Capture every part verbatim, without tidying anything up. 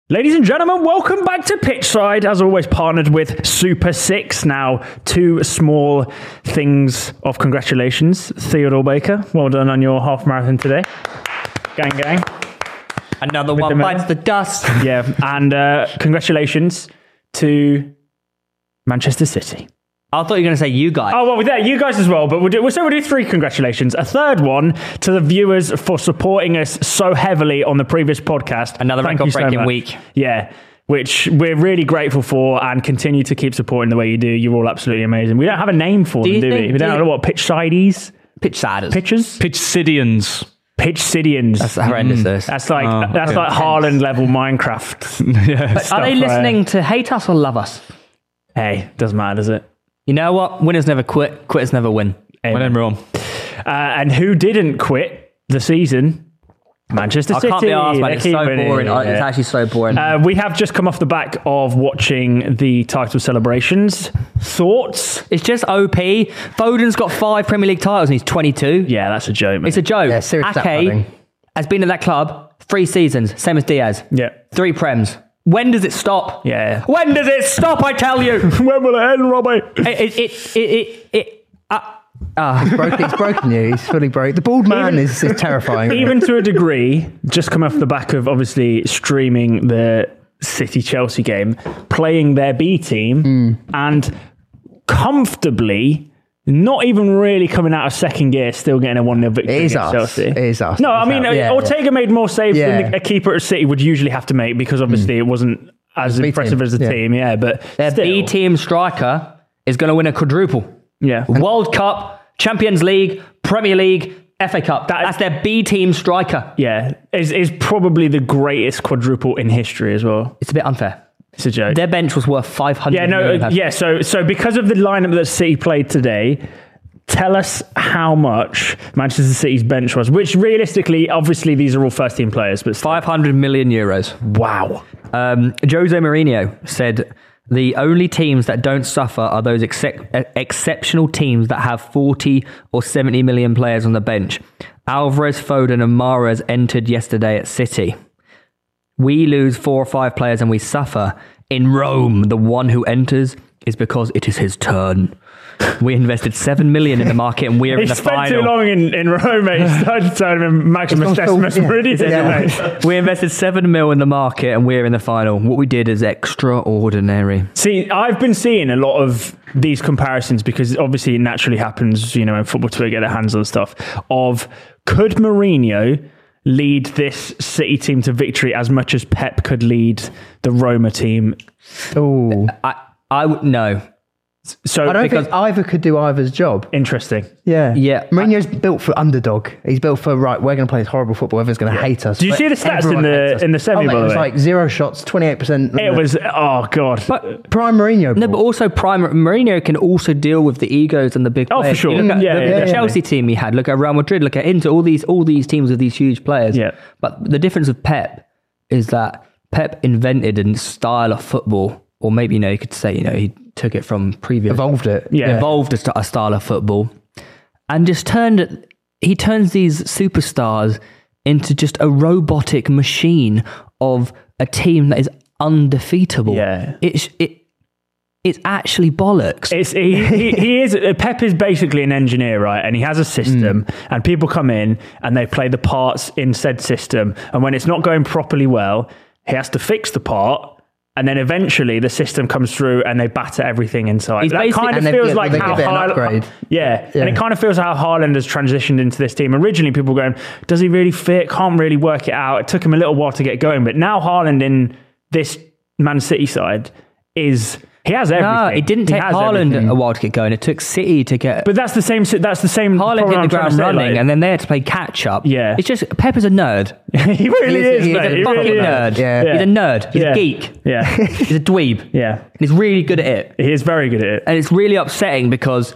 Ladies and gentlemen, welcome back to Pitchside. As always, partnered with Super Six. Now, two small things of congratulations. Theodore Baker, well done on your half marathon today. Gang, gang. Another with one the bites the dust. Yeah, and uh, congratulations to Manchester City. I thought you were going to say you guys. Oh, well, yeah, you guys as well. But we'll do, so we'll do three congratulations. A third one to the viewers for supporting us so heavily on the previous podcast. Another record-breaking so week. Yeah, which we're really grateful for and continue to keep supporting the way you do. You're all absolutely amazing. We don't have a name for do them, do think, we? We don't do know what, Pitchsiders? Pitchsiders. Pitchers? Pitchsidians. Pitchsidians. That's horrendous. Mm. That's like oh, that's okay. like Haaland level Minecraft. Yes. Are they listening to hate us or love us? Hey, doesn't matter, does it? You know what? Winners never quit. Quitters never win. When in Rome. Uh, and who didn't quit the season? Manchester I City. can't be asked, man. It's so boring. It. It's actually so boring. Uh, we have just come off the back of watching the title celebrations. Thoughts? It's just O P. Foden's got five Premier League titles and he's twenty-two. Yeah, that's a joke, man. It's a joke. Yeah, serious stat Ake padding. has been at that club three seasons, same as Diaz. Yeah. Three Prems. When does it stop? Yeah. When does it stop, I tell you? When will it end, Robbie? It, it, it, it, it, it uh, uh. He's broken, he's broken you. He's fully broke. The bald man Even- is, is terrifying. Even to a degree, just come off the back of obviously streaming the City-Chelsea game, playing their B team, Mm. and comfortably not even really coming out of second gear, still getting a one nil victory It is against us. Chelsea. It is us. No, I mean, Yeah, Ortega yeah. made more saves Yeah. than a keeper at City would usually have to make because obviously it wasn't as B impressive team. as the Yeah. team, yeah, but Their still. B team striker is going to win a quadruple. Yeah. World Cup, Champions League, Premier League, F A Cup. That- That's their B team striker. Yeah, is is probably the greatest quadruple in history as well. It's a bit unfair. It's a joke. Their bench was worth five hundred Yeah, no, million uh, pounds. yeah. So, so because of the lineup that City played today, tell us how much Manchester City's bench was. Which realistically, obviously, these are all first team players, but still. five hundred million euros. Wow. Um, Jose Mourinho said the only teams that don't suffer are those excep- exceptional teams that have forty or seventy million players on the bench. Alvarez, Foden and Mahrez entered yesterday at City. We lose four or five players and we suffer. In Rome, the one who enters is because it is his turn. We invested seven million in the market and we're He in the spent final. too long in, in Rome, mate. He started to turn him Maximus It's gone Decimus full- yeah. Meridian, Yeah. mate. We invested seven mil in the market and we're in the final. What we did is extraordinary. See, I've been seeing a lot of these comparisons because obviously it naturally happens, you know, when football Twitter get their hands on stuff, of could Mourinho lead this City team to victory as much as Pep could lead the Roma team? Oh, I, I would, no. So I don't because think either could do either's job. interesting. Yeah. Yeah. Mourinho's built for underdog. He's built for, right, we're going to play this horrible football. Everyone's going to hate us. Did you But see the stats everyone in the- hates us. in the semi, Oh, mate, by it the was way? like zero shots, twenty-eight percent. It was, oh God. But prime Mourinho. No, ball. but also Prime Mourinho can also deal with the egos and the big Oh, for players. sure. You look at Yeah, the, yeah, the definitely. Chelsea team he had. Look at Real Madrid. Look at Inter. All these, all these teams with these huge players. Yeah. But the difference with Pep is that Pep invented a style of football, or maybe you know you could say you know he took it from previous, Evolved it. Yeah. evolved a, st- a style of football, and just turned it. He turns these superstars into just a robotic machine of a team that is undefeatable. Yeah. It's it. It's actually bollocks. It's, he, he, he is, Pep is basically an engineer, right? And he has a system and people come in and they play the parts in said system. And when it's not going properly well, he has to fix the part. And then eventually the system comes through and they batter everything inside. He's that basic- kind of and they feels give- like they how give it an Haaland- upgrade. Yeah. Yeah. And it kind of feels how Haaland has transitioned into this team. Originally people were going, does he really fit? Can't really work it out. It took him a little while to get going. But now Haaland in this Man City side is... He has everything. No, it didn't He take has Haaland everything. a while to get going. It took City to get. But that's the same. That's the same. Haaland problem hit the I'm trying to ground say, running, like- and then they had to play catch up. Yeah. It's just Pep is a nerd. he really He is- is. he is mate. a He Fucking really is. nerd. Yeah. He's a nerd. He's Yeah. a geek. Yeah, He's a dweeb. yeah. And he's really good at it. He is very good at it. And it's really upsetting because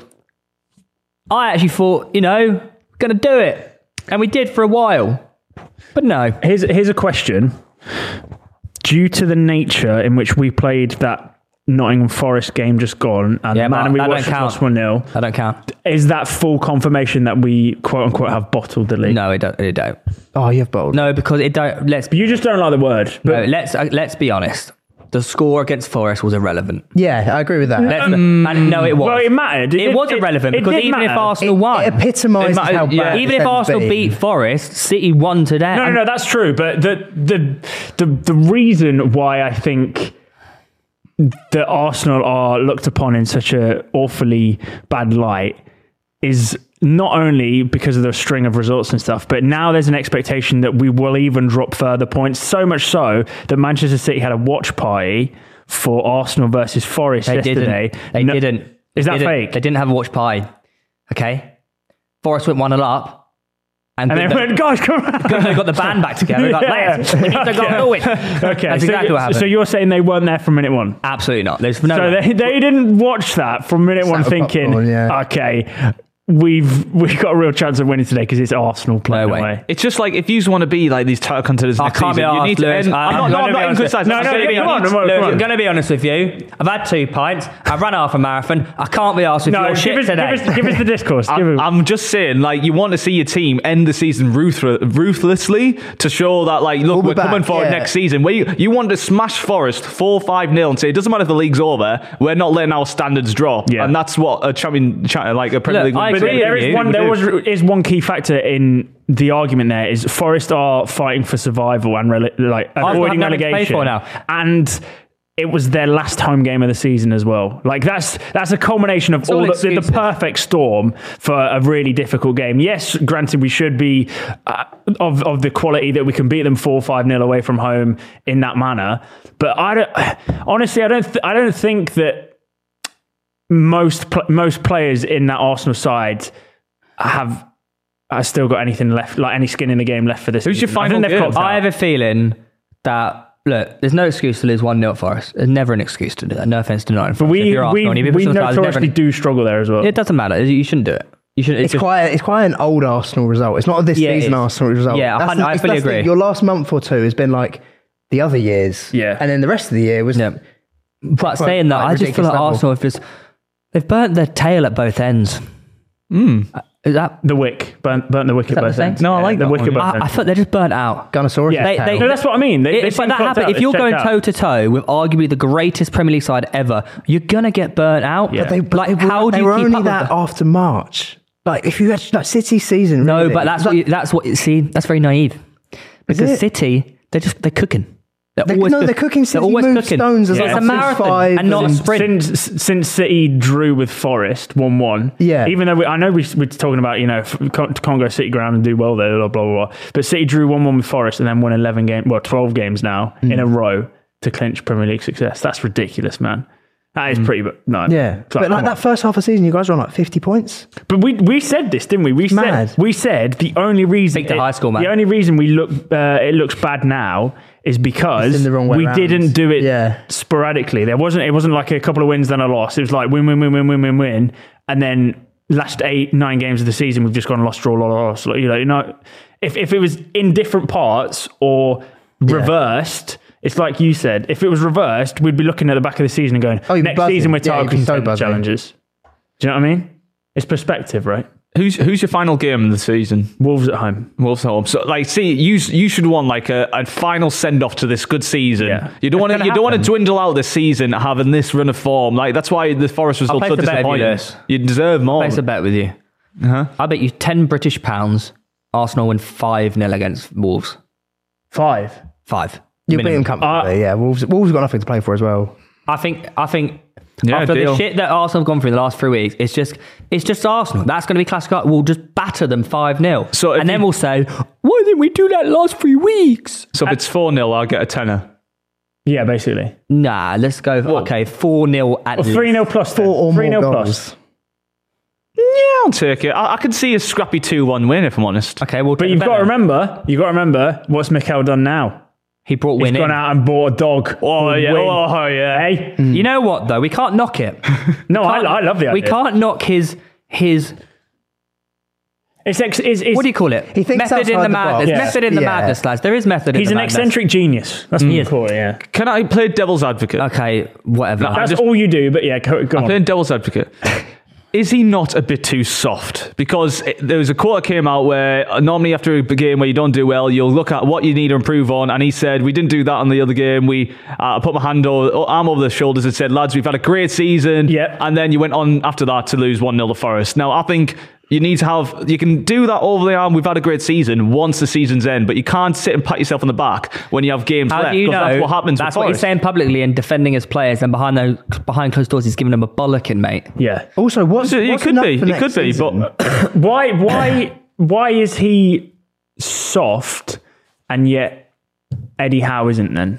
I actually thought, you know, going to do it. And we did for a while. But no. Here's here's a question. Due to the nature in which we played that Nottingham Forest game just gone and Yeah, the man but we that watched don't count. lost one nil. I don't count. Is that full confirmation that we quote unquote have bottled the league? No, it don't. It don't. Oh, you've bottled. No, because it don't. Let's You just don't like the word. But no, let's uh, let's be honest. The score against Forest was irrelevant. Yeah, I agree with that. Let's, and no, it was. Well, it mattered. It, It- was it- irrelevant it because did even if matter. Arsenal It, won, it epitomises It matters- how yeah. bad even if defense Arsenal being. beat Forest, City won today. No, no, no, that's true. But the the the the reason why I think that Arsenal are looked upon in such a awfully bad light is not only because of the string of results and stuff, but now there's an expectation that we will even drop further points. So much so that Manchester City had a watch party for Arsenal versus Forest They yesterday. didn't. They No- didn't. Is They that didn't. fake? They didn't have a watch pie. Okay. Forest went one nil up. And, And they they went, guys, come on. they got the band back together. Got, Yeah. "Lads, we need to go do it." Okay, That's so, exactly what happened. So you're saying they weren't there from minute one? Absolutely not. There's no So way. they, they didn't watch that from minute one Sat with thinking, popcorn, yeah. okay, we've we've got a real chance of winning today because it's Arsenal playing No way. away. It's just like if you want to be like these title contenders I next can't be season, you arsed, need to Lewis. end. I- I'm I'm not, no, gonna I'm be not honest with- criticizing. No, I'm no, saying yeah, you come on, need to- come on, Lewis, come I'm on. going to be honest with you. I've had two pints. I've run half a marathon. I can't be asked if No, you're give shit us, give, today. us, give us the discourse. Give I'm, us- I'm just saying, like, you want to see your team end the season ruth- ruthlessly to show that, like, look, We'll be we're coming back, for it yeah. next season. Where you, you want to smash Forest four five nil and say, it doesn't matter if the league's over, we're not letting our standards drop. Yeah. And that's what a champion, cha- like a Premier Look, League I would But agree do. there with is you. one. There was do. is one key factor in the argument. There is Forest are fighting for survival and rele- like avoiding nothing to play relegation, for now. and it was their last home game of the season as well. Like that's that's a culmination of all all the, the excuses. perfect storm for a really difficult game. Yes, granted, we should be uh, of of the quality that we can beat them four five nil away from home in that manner. But I don't honestly, I don't th- I don't think that most pl- most players in that Arsenal side have have still got anything left, like any skin in the game left for this. Who's your season. I final think they've game? clocked I out. have a feeling that, look, there's no excuse to lose one nil for us. There's never an excuse to do that. No offence to Nottingham But Forest. If we you're we, Arsenal and you beat we Bristol Stars, there's never notoriously an- do struggle there as well. It doesn't matter. You shouldn't do it. You shouldn't. It's just- quite it's quite an old Arsenal result. It's not a this Yeah, it season is. Arsenal result. Yeah, That's I- the- I it's- fully that's the- agree. Your last month or two has been like the other years. Yeah. And then the rest of the year was Yeah. But Quite- saying that, quite I just feel ridiculous like level. Arsenal have just they've burnt their tail at both ends. Mm. Is that? The wick burnt, burnt the wick at that the both same? ends. No, I like the that wick one, at both yeah. I, I ends. thought they're just burnt out. Gunnosaurus. Yeah. They- they- no, that's what I mean. They, It- they but seem that clocked happens out. if you're It's going checked toe out. to toe with arguably the greatest Premier League side ever. You're gonna get burnt out. Yeah. But they, but like, they were, how do they you were keep only up with that that? after March. Like if you had like City season. No, really, but that's it's what like- you, that's what see. That's very naive. Because it? City, they're just they're cooking. They're They- always no, cook- they're cooking They're City always move cooking. stones as Yeah. like It's a marathon five and not a and- sprint. Since since City drew with Forest one one, Yeah. Even though we, I know we, we're talking about you know f- can't, can't go City ground and do well there, blah blah blah. blah. But City drew one one with Forest and then won eleven games, well twelve games now Mm. in a row to clinch Premier League success. That's ridiculous, man. That is pretty, but no, Mm. Yeah, It's like, but like come that on. first half of the season, you guys were on like fifty points. But we we said this, didn't we? We Mad. said we said the only reason Speak to it- high school, man. the only reason we look uh, it looks bad now is because It's in the wrong way we round. didn't do it Yeah. sporadically. There wasn't it wasn't like a couple of wins then a loss. It was like win win win win win win win, and then last eight nine games of the season we've just gone lost draw lost lost. You know, you know, if if it was in different parts or reversed. It's like you said, if it was reversed, we'd be looking at the back of the season and going, Oh, you'd be next buzzing. season we're Yeah, title you'd be so contender buzzing. challenges. Do you know what I mean? It's perspective, right? Who's who's your final game of the season? Wolves at home. Wolves at home. So, like, see, you you should want like a, a final send off to this good season. Yeah. You don't want to gonna you don't want to happen. dwindle out this season having this run of form. Like that's why the Forest result place so a bet with you, disappointing. Lewis. You deserve more. Place a bet with you. Uh-huh. I bet you ten British pounds. Arsenal win five nil against Wolves. Five. Five. You beat minimum. them comfortably. yeah, Wolves. Wolves have got nothing to play for as well. I think. I think. Yeah, after deal. the shit that Arsenal have gone through in the last three weeks, it's just it's just Arsenal. That's going to be classic. We'll just batter them five nil. So if and then you- we'll say, why didn't we do that last three weeks? So if it's four nil, I'll get a tenner. Yeah, basically. Nah, let's go. Okay, four nil at Or least. three nil plus. Four or three more nil goals. plus. Yeah, I'll take it. I, I can see a scrappy two one win if I'm honest. Okay, well, But you've got to remember, you've got to remember what's Mikel done now. he brought He's win gone in. out and bought a dog. Oh called yeah, Win. oh yeah. Hey? You know what though? We can't knock it. No, I, Can't- I love the idea. We can't knock his his It's, ex- it's, it's What do you call it? He thinks method in outside the the madness. box. Yeah. Method in the Yeah. madness, lads. There is method He's in an the madness. eccentric genius. That's what you call it, yeah. Can I play devil's advocate? Okay, whatever. That's just- all you do, but yeah, go, go I'm on. playing devil's advocate. Is he not a bit too soft? Because it, there was a quote that came out where uh, normally after a game where you don't do well, you'll look at what you need to improve on. And he said, we didn't do that on the other game. We uh, put my hand or arm over the shoulders and said, lads, we've had a great season. Yep. And then you went on after that to lose one nil to Forest. Now, I think you need to have, you can do that over the arm. We've had a great season once the season's end, but you can't sit and pat yourself on the back when you have games How left. do you 'cause know? That's what happens That's with what he's Forest. saying publicly and defending his players, and behind those behind closed doors, he's giving them a bollocking, mate. Yeah. Also, what's, So it what's could enough be, for it next could be, season? but Why, why, why is he soft and yet Eddie Howe isn't then?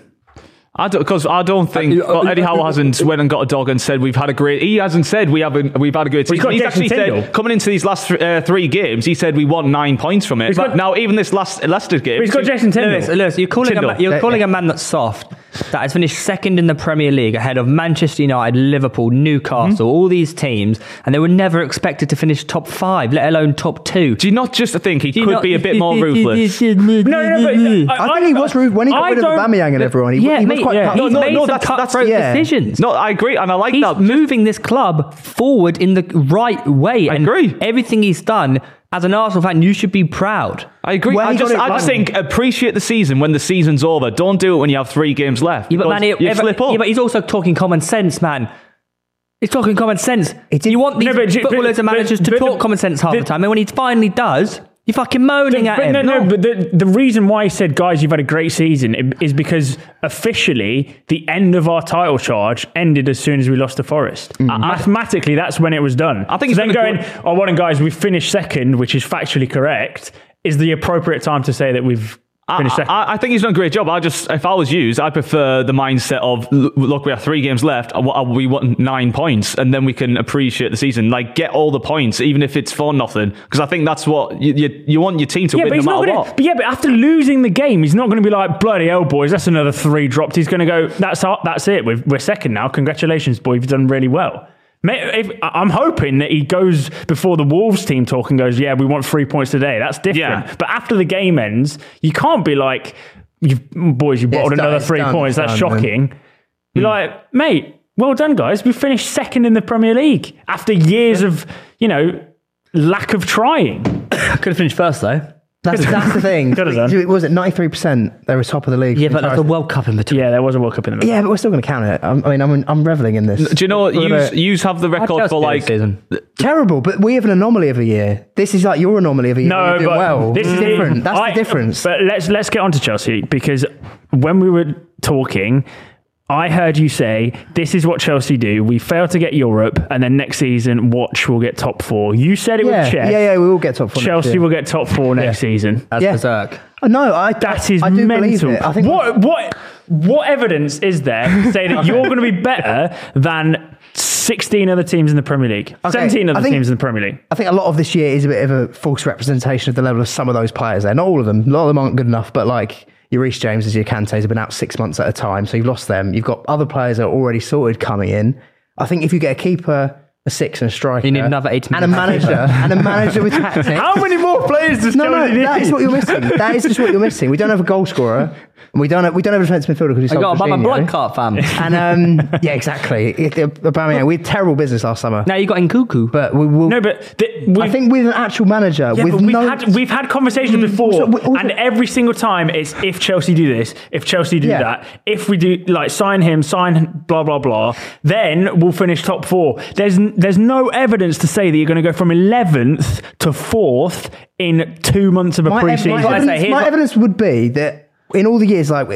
I don't because I don't think Uh, well, uh, Eddie Howe uh, hasn't went and got a dog and said we've had a great. He hasn't said we haven't we've had a great Well, he's season. got He's Jason actually Tyndall. said coming into these last th- uh, three games, he said we won nine points from it. He's But got- now even this last Leicester game, He's got Jason Tyndall. Lewis, Lewis, you're calling, a, Tyndall. ma- you're Yeah, calling yeah. a man that's soft, that has finished second in the Premier League ahead of Manchester United, Liverpool, Newcastle, all these teams, and they were never expected to finish top five, let alone top two. do you not just think he Do you could not- be a bit more ruthless? No, no, but I think he was rude when he got I rid of don't- Aubameyang and everyone. He, yeah, he was mate, quite yeah. cut- he's No, no, made no, some that's- that's- cutthroat yeah. decisions. No, I agree, and I like He's that. moving this club forward in the right way. I and agree. Everything he's done, as an Arsenal fan, you should be proud. I agree. Well, I he just, got it I just right. think appreciate the season when the season's over. Don't do it when you have three games left. Yeah, but because man, he- you yeah, but- slip up. yeah, but he's also talking common sense, man. He's talking common sense. It did- You want these No, but- footballers but- and managers but- to but- talk common sense half the- the time, and when he finally does, you're fucking moaning at But him. no, no, but the, the reason why he said, guys, you've had a great season is because officially the end of our title charge ended as soon as we lost to Forest. Uh, mathematically, that's when it was done. I think so he's then gonna going, do- oh, well, then, guys, we finished second, which is factually correct, is the appropriate time to say that we've I, finished second. I, I think he's done a great job. I just, if I was used, I prefer the mindset of l- look, we have three games left. uh, uh, We want nine points, and then we can appreciate the season. Like get all the points, even if it's for nothing. Because I think that's what you, you you want your team to yeah, win but no he's not matter gonna, what. but yeah, but after losing the game, he's not going to be like, bloody hell, boys, that's another three dropped. He's going to go, that's our, that's it. We've, we're second now. Congratulations, boy. You've done really well. May- If, I'm hoping that he goes before the Wolves team talk and goes, yeah, we want three points today. That's different. Yeah. But after the game ends, you can't be like, you boys, you Yeah, bottled it's done, another it's three done, points. it's That's done, man. shocking. You're like, mate, well done, guys. We finished second in the Premier League after years of, you know, lack of trying. Could have finished first though. That's, that's the thing. Could have done. It was at ninety-three percent. They were top of the league. Yeah, but there's a World Cup in between. Yeah, there was a World Cup in the middle. Yeah, but we're still going to count it. I'm, I mean, I'm, I'm reveling in this. Do you know what? We're Yous gonna- yous have the record Chelsea for this like. season. Terrible, but we have an anomaly of a year. This is like your anomaly of a year. No, You're doing but well. this is different. That's I- the difference. But let's let's get on to Chelsea, because when we were talking, I heard you say this is what Chelsea do. We fail to get Europe, and then next season, watch, we'll get top four. You said it yeah, with Czech. yeah, yeah, we will get top four. next Chelsea year. will get top four next season. That's Yeah. berserk. Oh, no, I, That I, is I do believe mental. it. I think what what what evidence is there to say that you're going to be better than sixteen other teams in the Premier League? Okay, seventeen other I think- teams in the Premier League. I think a lot of this year is a bit of a false representation of the level of some of those players there. Not all of them. A lot of them aren't good enough, but like your Reece James, your Kantes have been out six months at a time, so you've lost them. You've got other players that are already sorted coming in. I think if you get a keeper, a six and a striker, You need another eighty and a million manager, and a manager with tactics. How many more players does No, no, Chelsea need? that is what you're missing. That is just what you're missing. We don't have a goal scorer. And we don't have, we don't have a defensive midfielder because we I sold got to buy my Jorginho. blood clot, fam. And um, yeah, exactly. It- it- Aubameyang, we had terrible business last summer. Now you got Nkuku. But we will. No, but the, we've, I think with an actual manager, Yeah, with but we've no. had we've had conversations before, also- we- also- and every single time it's if Chelsea do this, if Chelsea do Yeah. that, if we do like sign him, sign blah blah blah, then we'll finish top four. There's n- there's no evidence to say that you're going to go from eleventh to fourth in two months of a my, ev- pre-season. my, What I say, evidence, here's my what- evidence would be that in all the years, like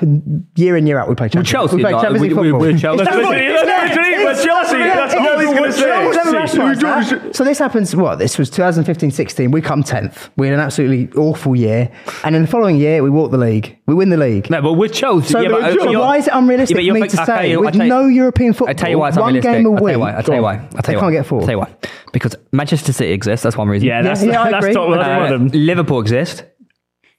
year in year out, we play Champions. Chelsea, we play like, Champions we- League we- football. we're Chelsea. That's what- that's what it is. We're Chelsea. That's all he's going to say. No one's ever rationalised that. So this happens, what, this was twenty fifteen sixteen, we come tenth. We had an absolutely awful year. And in the following year, we walk the league. We win the league. No, but with Chelsea. So, yeah, but, but, so you're- why is it unrealistic Yeah, but for you're me think- to I'll tell say, you- with I'll tell you- no European football, I tell you why it's one unrealistic. game a I'll tell win, you why. I'll tell you why. I'll tell they you can't why. get four. I'll tell you why. Because Manchester City exists. That's one reason. Yeah, that's yeah, I that's agree. top, that's Uh, one of them. Liverpool exist.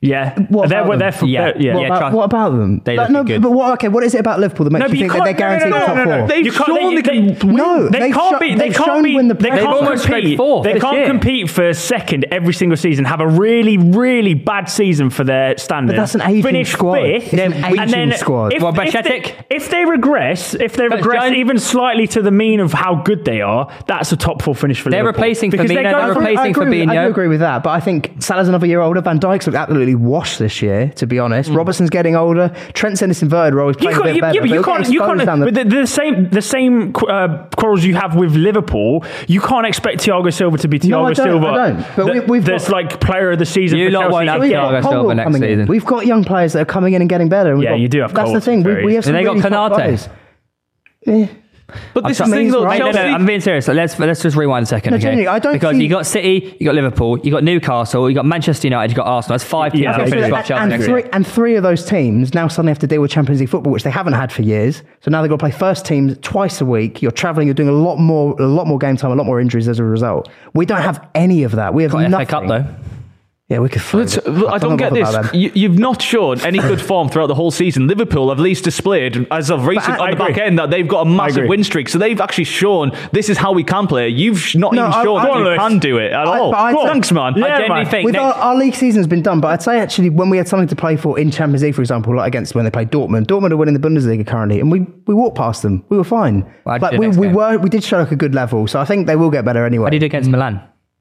Yeah, What they're, about them? they're, for, Yeah. they're- yeah. What, Yeah, about, trust- what about them? They But look no, good. but what? Okay, what is it about Liverpool that makes No, you but you think that can't. they're guaranteed no, no, top no, no, no. four? They've You can't- shown they, they can they, No, they they've can't sho- be. They they've can't shown be. when the They pressure- can't They've almost compete. scraped fourth They this can't year. compete for second every single season. Have a really, really bad season for their standards. But that's an aging Finish squad. fifth, It's an and aging then squad. If, What, if, they, Bacetic? if they regress, if they But regress John- even slightly to the mean of how good they are, that's a top four finish for They're Liverpool. replacing Because Firmino, they go they're from- replacing I agree, with- I Fabinho. do agree with that, but I think Salah's another year older. Van Dijk's looked absolutely washed this year, to be honest. Mm. Robertson's getting older. Trent's in this inverted role. He's You playing a can't, bit you, better. yeah, but but you he'll get can't. You exposed can't. down the- With the, the same, the same uh, quarrels you have with Liverpool, you can't expect Thiago Silva to be Thiago No, I don't, Silva. I don't. But we- that- we've that's got- like player of the season. You for lot Chelsea. won't have We've Thiago got Silva Cole next coming in. season. We've got young players that are coming in and getting better. and we've Yeah, got- you do have That's Cole, the thing. to be We, fair. we have some And they got really top Konate. players. Yeah. But this I'm is the thing, saying though. he's Hey, no, Chelsea, no, I'm being serious. Let's let's just rewind a second, No, okay? genuinely, I don't because think- you got City, you got Liverpool, you got Newcastle, you got Manchester United, you got Arsenal. That's five teams Yeah, that okay, finish so- above Chelsea and, next three, year. and three of those teams now suddenly have to deal with Champions League football, which they haven't had for years. So now they've got to play first teams twice a week. You're travelling, you're doing a lot more, a lot more game time, a lot more injuries as a result. We don't have any of that. We have Got nothing. F A Cup though. Yeah, we could. Let's- I don't get this. You, you've not shown any good form throughout the whole season. Liverpool have at least displayed, as of recent, I- on I the back agree. end, that they've got a massive agree. win streak. So they've actually shown this is how we can play. You've sh- not No, even I- shown I- that Go on, you Lewis. can do it at I- all. but I- Thanks, man. Yeah, I genuinely man. think With next- our, our league season's been done, but I'd say actually when we had something to play for in Champions League, for example, like against when they played Dortmund, Dortmund are winning the Bundesliga currently, and we, we walked past them. We were fine. Well, I like did we, next we game. were, we did show like a good level, so I think they will get better anyway. What did you do against Milan?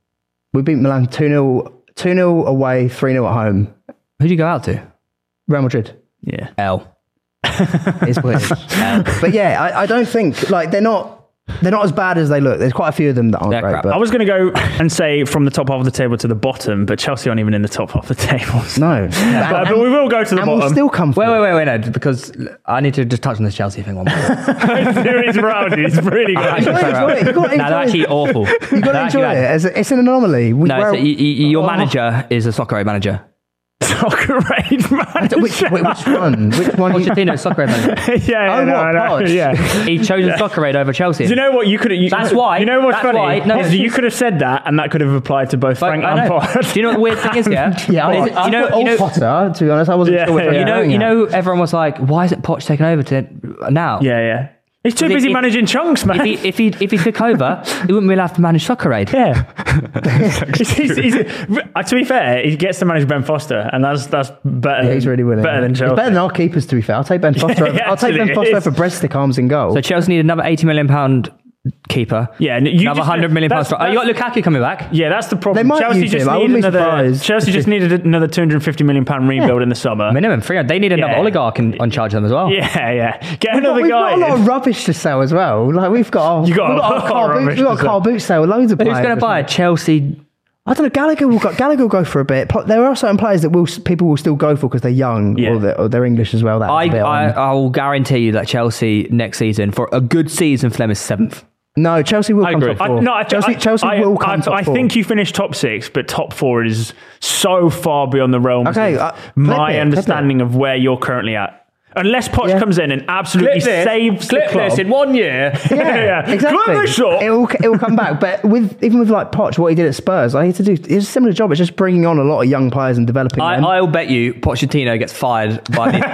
We beat Milan two nil two nil away, three nil at home. Who'd you go out to? Real Madrid. Yeah. L. It's weird. But yeah, I, I don't think like they're not they're not as bad as they look. There's quite a few of them that aren't They're great. crap. But I was going to go and say from the top half of the table to the bottom, but Chelsea aren't even in the top half of the table. no, But, but we will go to the and bottom. we'll still come. Wait, forward. wait, wait, wait, no, because I need to just touch on this Chelsea thing one more. It's round. It's really good. You've got to enjoy it. You've got to No, they're enjoy actually it. awful. You've got to enjoy it. As a, it's an anomaly. We, No, we're- so you, you, your Oh. manager is a soccer aid manager. Soccer aid manager. Which, which one? Which one? Pochettino's soccer aid manager. yeah, yeah, Oh, no, what, no, Poch? yeah. He chose a soccer aid over Chelsea. Do you know what you could have? That's why- You know what's that's funny? why- no, is it's- you could have said that, and that could have applied to both But Frank I and know. Poch. Do you know what the weird thing is? Yeah, Yeah, I, Is it- I, you know, thought you know, old Potter, to be honest, I wasn't Yeah, sure which yeah. way you know, going you at. know. Everyone was like, "Why isn't Poch taken over to now?" Yeah, yeah. He's too If- busy if- managing chunks, man. If he if he if he took over, he wouldn't be allowed to manage soccer aid. yeah. he's, he's, he's, uh, to be fair, he gets to manage Ben Foster, and that's that's better. Yeah, he's really winning. Better than He's Chelsea. better than our keepers, to be fair. I'll take Ben Foster. over, yeah, I'll take Ben actually, Foster it is. over breadstick arms in goal. So Chelsea need another eighty million pound keeper. Yeah, and you another just- hundred million pound that's- striker. Oh, you got Lukaku coming back. Yeah, that's the problem. They might Chelsea use just him. I need wouldn't be another. surprised. Chelsea just needed another two hundred fifty million pound rebuild in the summer. Minimum three hundred. They need another Yeah. oligarch in, on charge of them as well. Yeah, yeah. Get We've got, another we've guy. got a lot in. of rubbish to sell as well. Like we've got our, You got a we've got lot our of car boot, rubbish we've got to a car boot sale. Loads of Who's players. going to buy a Chelsea? I don't know. Gallagher will go, Gallagher will go for a bit. Pl- There are certain players that will people will still go for because they're young Yeah. or, they're, or they're English as well. That's I, a bit I on. I will guarantee you that Chelsea next season for a good season for them is seventh. No, Chelsea will I come agree. top I, four. no, I, Chelsea, I, Chelsea I, will come I, top I four. think you finish top six, but top four is so far beyond the realms Okay, of uh, flip my it, flip understanding of where you're currently at. Unless Poch Yeah. comes in and absolutely saves the club. one year. Yeah, Yeah, exactly. Clip this up. It will, it will come back. But with even with like Poch, what he did at Spurs, like, he had to do it's a similar job. It's just bringing on a lot of young players and developing I, them. I'll bet you Pochettino gets fired by the,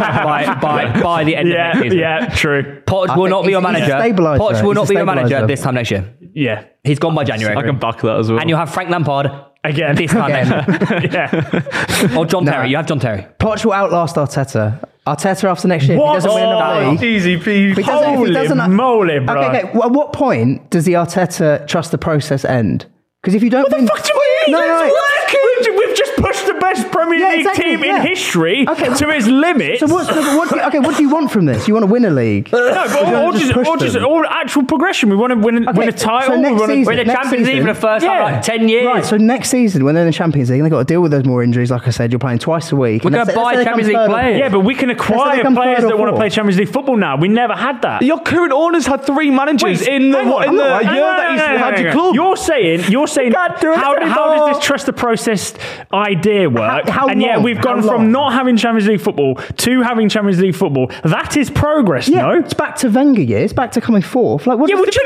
by, by, by the end of Yeah, next season. yeah, true. Poch I will think not be your he's- he's a manager. stabiliser. Poch will He's not a be your manager stabiliser. this time next year. Yeah, He's gone by January. I can back that as well. And you'll have Frank Lampard again. this time Again. next year. Or John Nah. Terry. You have John Terry. Poch will outlast Arteta. Arteta after next year. What? If he doesn't win another Oh, league. easy peasy. If he doesn't- if he Holy doesn't- moly, bro. Okay, okay. Well, at what point does the Arteta trust the process end? Because if you don't What the win, fuck do you mean? No, no, It's no. working. We've, we've just pushed the best Premier Yeah, League exactly, team yeah. in history Okay, to its limits. So what's the, what? Do you, okay, what do you want from this? You want to win a league? No, but Or do you or, wanna just, push or just them? or actual progression. We want to win, Okay, win a so title. we next want season- to We're in the Next Champions League season- for the first time Yeah. like ten years. Right, so next season when they're in the Champions League, they've got to deal with those more injuries. Like I said, you're playing twice a week. We're And gonna let's say- buy let's say they come Champions League third or players. fourth. Yeah, but we can Let's say acquire they come players third or that want to fourth. play Champions League football now. We never had that. Your current owners had three managers Wait, in the, hang on, in I'm the not- year hang on, that he's hang on, had hang your on. club. You're saying, you're saying, can't do it how, anymore. how does this trust the process idea work? How- how and yet long? we've gone How from long? not having Champions League football to having Champions League football. That is progress, Yeah, no? it's back to Wenger years. Back to coming fourth. Like what? Yeah, does we the- finished second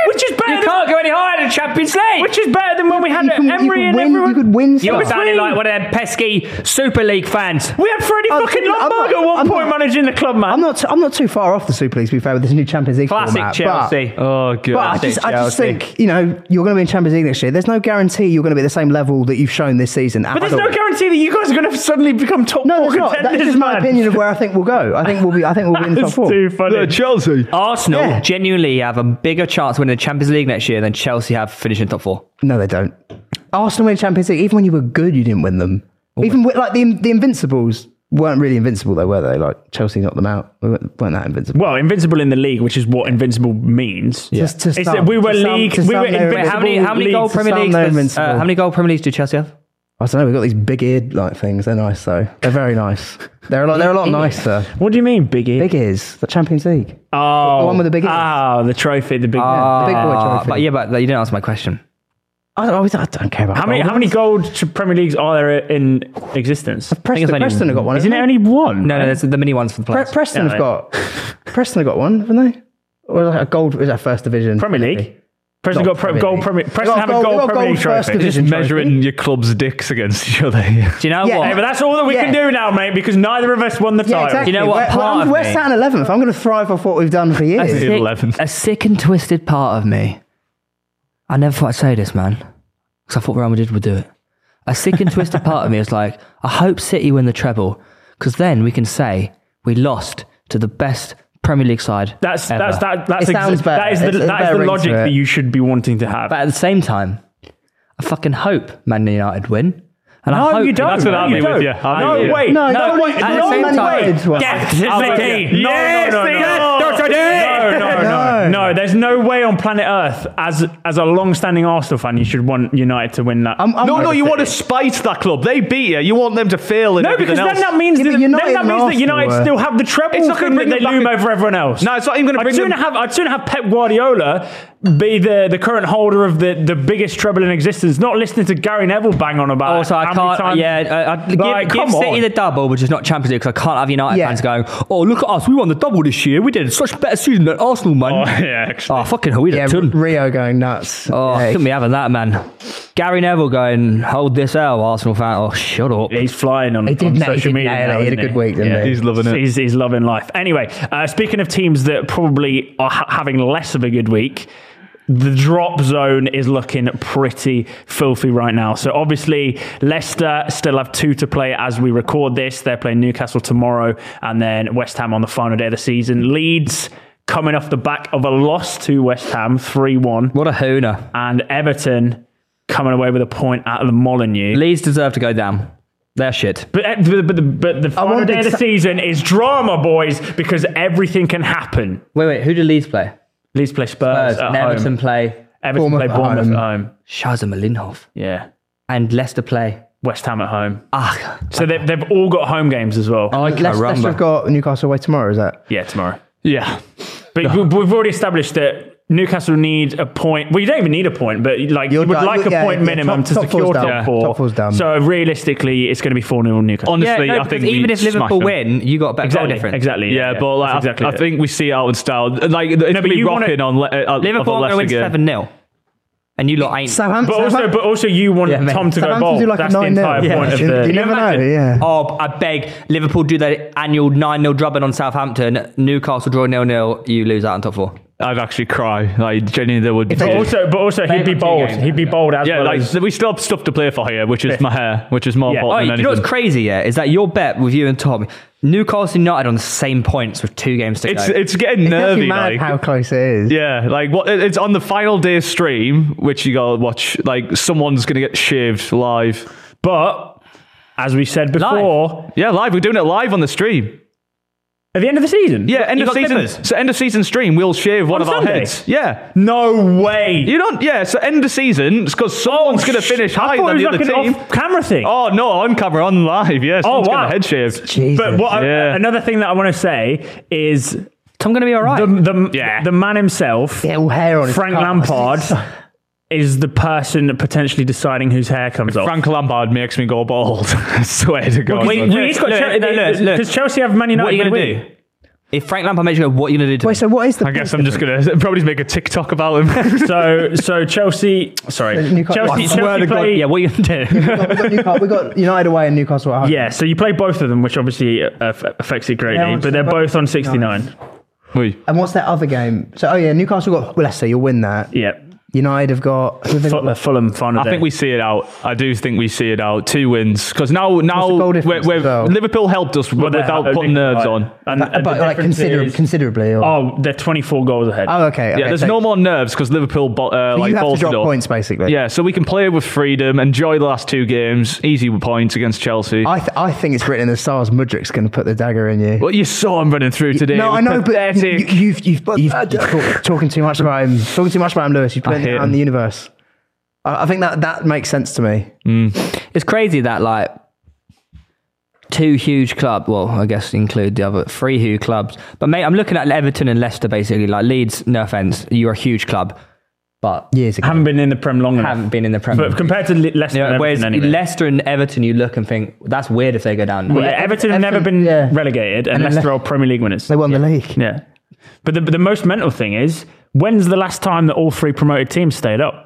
Which is better You than- can't go any higher than Champions League. Which is better than when we had You can- you Emery could and win- everyone. you could win You're stuff. sounding like one of them pesky Super League fans. We had Freddie I'm fucking not- I'm Lombard not- at one I'm point not- managing the club, man. I'm not. T- I'm not too far off the Super League, to be fair, with this new Champions League Classic format. Chelsea. Oh, God. But, but I just, I just Chelsea. think you know you're going to be in Champions League next year. There's no guarantee you're going to be at the same level that you've shown this season. but there's no guarantee that you guys are going to suddenly become top No, four there's not. That's contenders, just my man. opinion of where I think we'll go. I think we'll be. I think we'll be in the top That's four. too funny. Yeah, Chelsea. Arsenal Yeah. genuinely have a bigger chance of winning the Champions League next year than Chelsea have finishing top four. No, they don't. Arsenal win Champions League. Even when you were good, you didn't win them. Even with, like the the Invincibles weren't really invincible, though, were they? Like Chelsea knocked them out. We weren't, weren't that invincible. Well, invincible in the league, which is what invincible means. Yeah. To, to It's some- that we were to some- league. to we some were they're invincible. Wait, how many how many leagues. goal Premier some Leagues? they're Does, uh, invincible. how many goal Premier Leagues do Chelsea have? I don't know. We've got these big eared like things. They're nice, though. They're very nice. They're a lot. They're a lot nicer. What do you mean, big ear? Big ears. The Champions League. Oh, The one with the big ears. Oh, the trophy, the big. the big boy Ah, trophy. but yeah, but you didn't answer my question. I don't, I don't care about How many gold how many ones. gold ch- Premier Leagues are there in existence? Preston, it's only- Preston have got one. Isn't it haven't only one? No, no, there's the mini ones for the they? players. Pre- Preston Yeah, have got. Preston have got one, haven't they? Or like a gold? Is that first division? Premier League. Preston Not got pro- Premier gold League. Premier. They Preston got have a gold- gold they got Premier League gold first trophy. division. Just trophy. measuring your club's dicks against each other. Do you know Yeah, what? Hey, but that's all that we Yeah. can do now, mate, because neither of us won the Yeah, title. exactly. You know what? We're, Part we're, of we're me- sat in eleventh. I'm going to thrive off what we've done for years. Sick. sick, eleventh. a sick and twisted part of me. I never thought I'd say this, man, because I thought Real Madrid would do it. A sick and twisted part of me is like, I hope City win the treble, because then we can say we lost to the best Premier League side. That's ever. that's that that's It sounds better. that is the, It's- it's that is better the ring to logic it. that you should be wanting to have. But at the same time, I fucking hope Man United win. And I No, hope you don't. That's what no, I'll you be with don't. you. I'll be No, with you. wait. No, no, no, wait. at the no, same wait. time- Wait. Get I'll the make team. it. No, Yes, no, no, yes, no. don't you do it. No, no, no, no. There's no way on planet Earth, as as a long-standing Arsenal fan, you should want United to win that. I'm- I'm No, no, over you City. want to spite that club. They beat you. You want them to fail and No, everything because then else. that means Yeah, that, but then United that and means that Arsenal United were- still have the treble It's not thing gonna that bring they them loom back- over everyone else. No, it's not even gonna I'd bring sooner them- have I'd sooner have Pep Guardiola be the, the current holder of the, the biggest treble in existence, not listening to Gary Neville bang on about. Also, I how many can't. times- Yeah, I, I, give, Like, give come City on. the double, which is not Champions League, because I can't have United Yeah. fans going, "Oh, look at us, we won the double this year. We did such a better season than Arsenal, man." Oh, yeah, actually. Oh, fucking hell, we did Yeah, a ton. Rio going nuts. Oh, Yeah, couldn't be having that, man. Gary Neville going, "Hold this L, Arsenal fan." Oh, shut up. He's flying on, He did on nail- he social did media. nail it. now, He had a isn't good week, didn't he? He's loving it. He's, he's loving life. Anyway, uh, speaking of teams that probably are ha- having less of a good week, the drop zone is looking pretty filthy right now. So obviously, Leicester still have two to play as we record this. They're playing Newcastle tomorrow, and then West Ham on the final day of the season. Leeds coming off the back of a loss to West Ham, three one, What a hooner. and Everton coming away with a point at the Molineux. Leeds deserve to go down. They're shit. But, uh, but, but, the, but the final want day of big the sa- season is drama, boys, because everything can happen. Wait, wait. Who did Leeds play? Leeds play Spurs, Spurs. at And Everton home. play Everton Bournemouth play at Bournemouth home. at home. Shaza Malinhoff. Yeah. And Leicester play. West Ham at home. Ah, So they've, they've all got home games as well. oh, Leicester, Leicester have caramba. got Newcastle away tomorrow. Is that? Yeah, tomorrow. Yeah. But we- we've already established that Newcastle need a point. Well, you don't even need a point, but like you You're would done. like a Yeah, point yeah, minimum top- to top secure four's top done. four. Top four's done. So realistically, it's going to be four nil Newcastle. Honestly, Yeah, no, I think because even we if Liverpool smash them. win, you got a better goal exactly. difference. Exactly. Yeah, but like, that's I, exactly I it. think we see out in style. Like it's but going to be you wanna- rocking on Le- uh, Liverpool of are a going to Leicester win game. seven nil. And you lot ain't. Southampton. But also, but also, you want Yeah, mate. Tom to go Southampton bold. do like a That's the nine nil. entire Yeah, point of you- the. you never know. Yeah. Oh, I beg. Liverpool do their annual nine nil drubbing on Southampton. Newcastle draw nil nil. You lose out on top four. I'd actually cry. Like genuinely, there would. If But they- also, but also, he'd be Favourite two bold. games, He'd be bold as Yeah, well. like as, we still have stuff to play for here, which is my hair, which is more Yeah. Oh, important you than know what's anything. crazy, yeah? Is that your bet with you and Tom, Newcastle United on the same points with two games to It's go. it's getting It's actually nervy. mad Like, how close it is. yeah, like what? It's on the final day stream, which you gotta watch. Like someone's gonna get shaved live. but as we said before, Yeah, live. We're doing it live on the stream. at the end of the season. Yeah, end You of got season. clippers? So end of season stream, we'll shave one On of our Sunday? heads. Yeah. No way. You don't. Yeah. So end of season, because someone's gonna finish I higher thought than it the was other like an team. off-camera thing. Oh no, on camera, on live. Yeah. Someone's wow. getting a head shaved. Jesus. But what I- Yeah. another thing that I want to say is Tom going to be all right. the the, Yeah. the man himself, Yeah, all hair on his Frank cast. Lampard, is the person potentially deciding whose hair comes off. Frank Lampard makes me go bald. I swear to God. Wait, Look, he's got look, Chelsea, no, look, look. because Chelsea have Man United. what are you going midweek. to do? If Frank Lampard makes you go, what are you going to do to Wait, so what is the? I guess I'm just going to probably make a TikTok about him. so so Chelsea, sorry, Newcastle- Chelsea, I swear Chelsea to God, play, Yeah, what are you going to do? we, got, we, got Newcastle, we got United away and Newcastle at home. yeah. So you play both of them, which obviously uh, affects it greatly. Yeah, but they're so- both on sixty-nine. Wait. And what's that other game? So oh yeah, Newcastle got Leicester. You'll win that. Yeah. United have got. Who have they got Ful- left? Fulham final I day. think we see it out. I do think we see it out. Two wins. Because now, now the goal we're, difference we're, as well? Liverpool helped us Well, they're- without uh, putting nerves right. on. And, But, and the but like difference consider, is- considerably. Or, Oh, they're twenty-four goals ahead. Oh, okay. okay Yeah, there's so no more nerves because Liverpool bo- uh, you like have to bolted drop up. points basically. Yeah, so we can play with freedom, enjoy the last two games, easy with points against Chelsea. I th- I think it's written in the stars. Mudrik's going to put the dagger in you. Well, you saw him running through today. No, It I was know, but you, pathetic. you've you've, you've, you've talk, talking too much about him. Talking too much about him, Lewis. You've put I him hate out in him. the universe. I, I think that that makes sense to me. It's crazy that like two huge clubs, well, I guess include the other three huge clubs. But mate, I'm looking at Everton and Leicester basically. Like Leeds, no offense, you're a huge club, but Years ago. haven't been in the Prem long enough. haven't been in the Premier But League. compared to Le- Leicester, Yeah, and whereas Everton, anyway. Leicester and Everton, you look and think that's weird if they go down. Well, yeah, Everton have Everton- never been yeah. relegated, and And then Leicester Le- are Premier League winners. They won the league. Yeah, but the, but the most mental thing is, when's the last time that all three promoted teams stayed up?